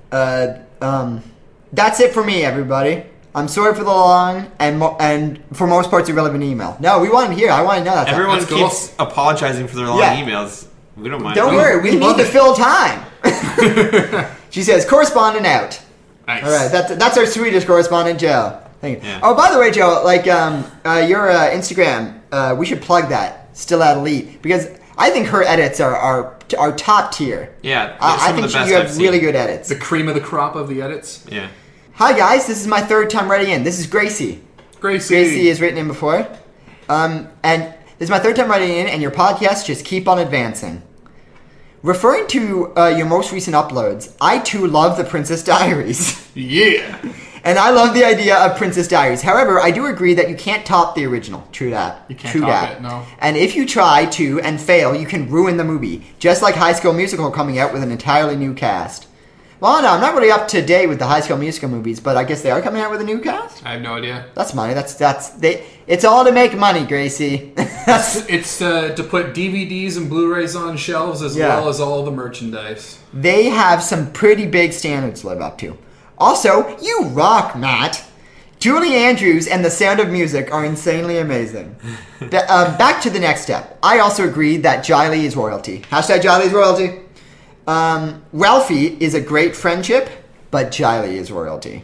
That's it for me, everybody. I'm sorry for the long and for most parts irrelevant email. No, we want to hear. I want to know that. Everyone keeps apologizing for their long emails. We don't mind. Don't worry. We need to fill time. She says, correspondent out. Nice. All right. That's our Swedish correspondent, Joe. Thank you. Yeah. Oh, by the way, Joe, like your Instagram, we should plug that. Still at Elite, because I think her edits are top tier. Yeah, I think you have really good edits. The cream of the crop of the edits. Yeah. Hi guys, this is my 3rd time writing in. This is Gracie. Gracie has written in before. And this is my 3rd time writing in, and your podcasts just keep on advancing. Referring to your most recent uploads, I too love the Princess Diaries. Yeah. And I love the idea of Princess Diaries. However, I do agree that you can't top the original. True that. You can't top it, no. And if you try to and fail, you can ruin the movie. Just like High School Musical coming out with an entirely new cast. Well, no, I'm not really up to date with the High School Musical movies, but I guess they are coming out with a new cast. I have no idea. That's money. It's all to make money, Gracie. It's to put DVDs and Blu-rays on shelves as well as all the merchandise. They have some pretty big standards to live up to. Also, you rock, Matt. Julie Andrews and The Sound of Music are insanely amazing. Back to the next step. I also agree that Jiley is royalty. Hashtag Jiley is royalty. Ralphie is a great friendship, but Jiley is royalty.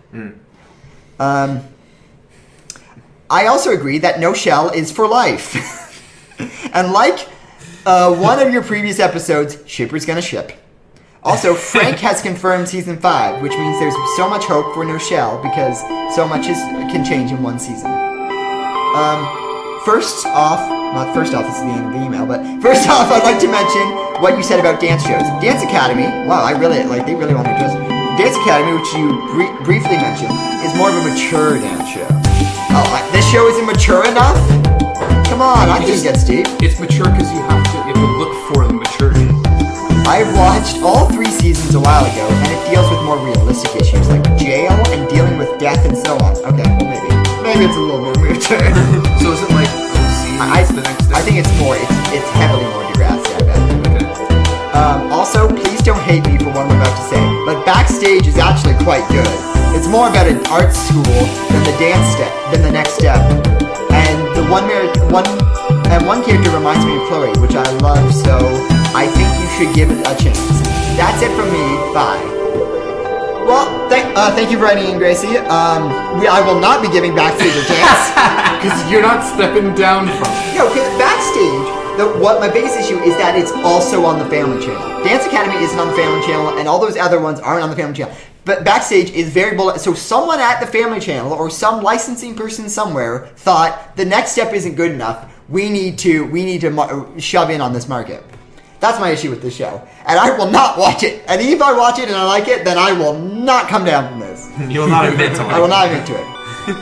I also agree that Noshelle is for life. And like one of your previous episodes, Shipper's gonna ship. Also, Frank has confirmed season 5, which means there's so much hope for Noshelle because so much can change in one season. First off, this is the end of the email, but first off, I'd like to mention what you said about dance shows. Dance Academy, wow, they really want me to address. Dance Academy, which you briefly mentioned, is more of a mature dance show. Oh, this show isn't mature enough? Come on, I can get steep. It's mature because you have to look for the maturity. I watched all 3 seasons a while ago, and it deals with more realistic issues like jail and dealing with death and so on. Okay, maybe it's a little more mature. So is it like OC? I think it's heavily more Degrassi, I bet. Okay. Also, please don't hate me for what I'm about to say, but Backstage is actually quite good. It's more about an art school than the next step. And one character reminds me of Chloe, which I love, so I think you should give it a chance. That's it from me. Bye. Well, thank you for writing in, Gracie. I will not be giving Backstage a chance. Because you're not stepping down from it. No, because Backstage, my biggest issue is that it's also on the Family Channel. Dance Academy isn't on the Family Channel, and all those other ones aren't on the Family Channel. But Backstage is very bullet. So someone at the Family Channel or some licensing person somewhere thought the next step isn't good enough. We need to shove in on this market. That's my issue with this show. And I will not watch it. And if I watch it and I like it, then I will not come down from this. You will not admit to it. I will not admit to it.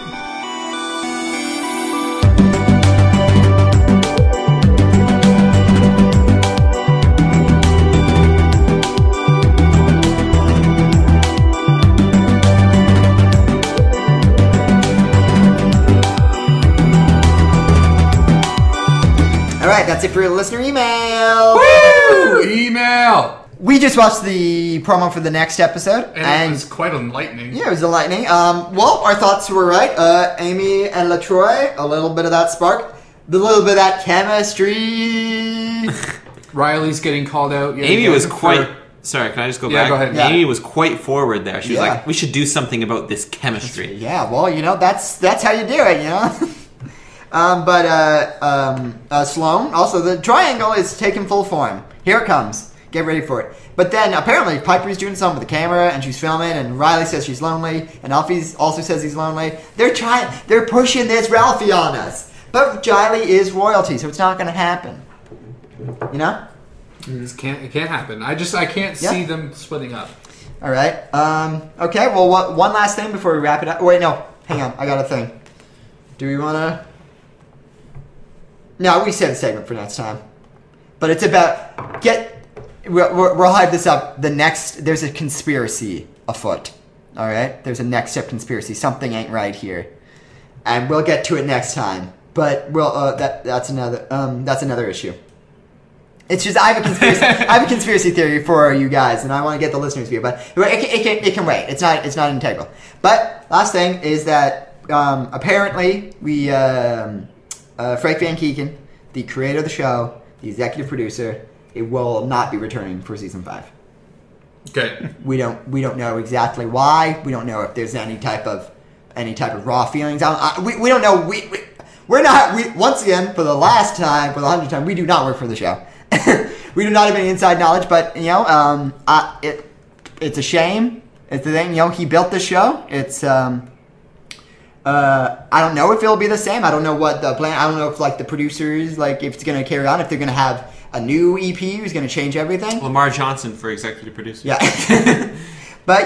Alright, that's it for your listener email. Woo! Email! We just watched the promo for the next episode. And it was quite enlightening. Yeah, it was enlightening. Well, our thoughts were right. Amy and LaTroy, a little bit of that spark. A little bit of that chemistry. Riley's getting called out. Amy was quite... Sorry, can I just go back? Go ahead. Yeah. Amy was quite forward there. She was Yeah. like, we should do something about this chemistry. Yeah, well, that's how you do it, you know? Sloane, also the triangle is taking full form. Here it comes. Get ready for it. But then apparently Piper's doing something with the camera and she's filming, and Riley says she's lonely, and Alfie also says he's lonely. They're pushing this Ralphie on us. But Jiley is royalty, so it's not going to happen. You know? It can't happen. I can't see them splitting up. All right. Okay. Well, one last thing before we wrap it up. Wait, no. Hang on. I got a thing. Do we want to? No, we save the segment for next time. But it's about we'll hype this up. There's a conspiracy afoot. All right. There's a next step conspiracy. Something ain't right here, and we'll get to it next time. But that's another issue. It's just I have a conspiracy theory for you guys, and I want to get the listeners' view. But it can wait. It's not integral. But last thing is that apparently Frank Van Keeken, the creator of the show, the executive producer, it will not be returning for season 5. Okay. We don't know exactly why. We don't know if there's any type of raw feelings. We don't know. Once again, for the last time, for the 100th time, we do not work for the show. We do not have any inside knowledge, but it's a shame. It's the thing, he built the show. It's I don't know if it'll be the same. I don't know what the plan. I don't know if the producers if it's going to carry on. If they're going to have a new EP who's going to change everything. Lamar Johnson for executive producer. Yeah. But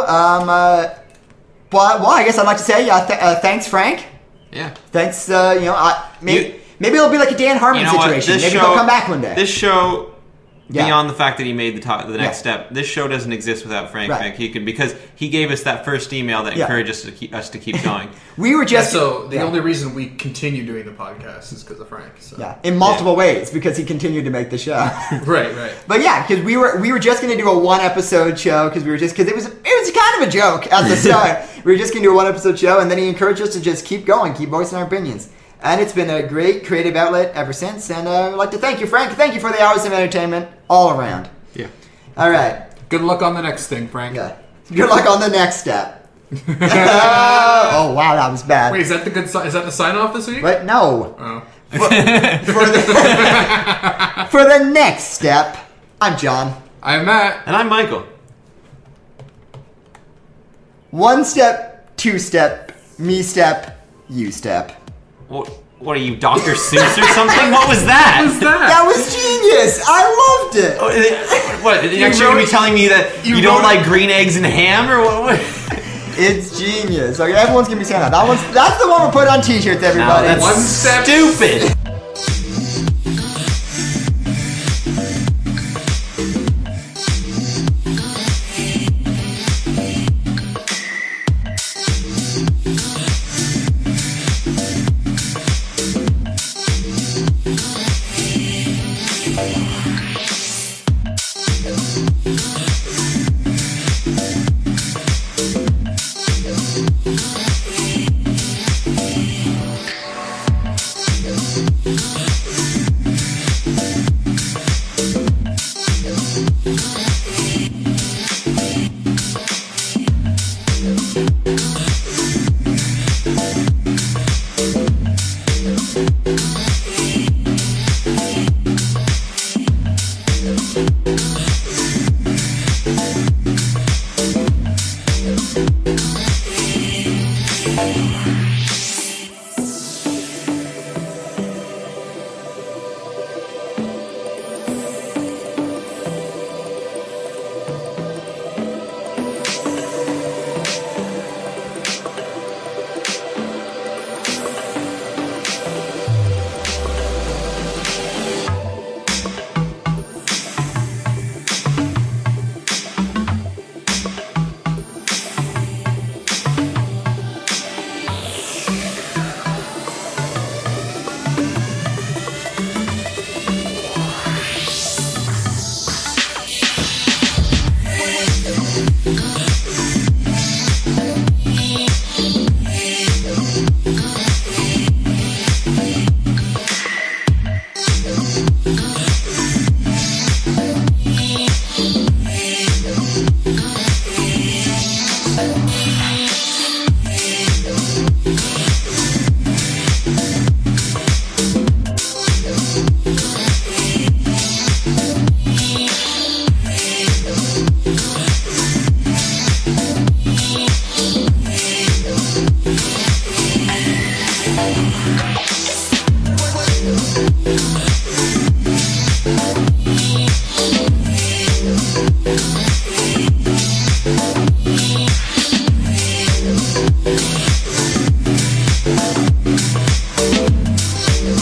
well, I guess I'd like to say thanks, Frank. Yeah. Thanks. Maybe it'll be like a Dan Harmon situation. Maybe he'll come back one day. This show beyond the fact that he made the next Yeah. step, this show doesn't exist without Frank Right. McEachen because he gave us that first email that Yeah. encouraged us to keep going. We were just So the yeah. only reason we continue doing the podcast is because of Frank. So. Yeah, in multiple ways because he continued to make the show. Right. But yeah, because we were just going to do a 1-episode show because it was kind of a joke at the start. We were just going to do a 1-episode show, and then he encouraged us to just keep going, keep voicing our opinions. And it's been a great creative outlet ever since. And I'd like to thank you, Frank. Thank you for the hours of entertainment all around. Yeah. All right. Good luck on the next thing, Frank. Yeah. Good luck on the next step. Oh wow, that was bad. Wait, is that the sign off this week? What? No. Oh. For the next step, I'm John. I'm Matt. And I'm Michael. 1 step, 2 step, me step, you step. What are you, Dr. Seuss or something? What was that? What's that? That was genius. I loved it. What? Next you're gonna be telling me that you don't like green eggs and ham, or what? It's genius. Okay, everyone's gonna be saying that. That's the one we're putting on t-shirts, No, everybody. that's One step- stupid.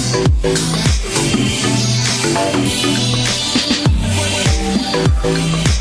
Thank you.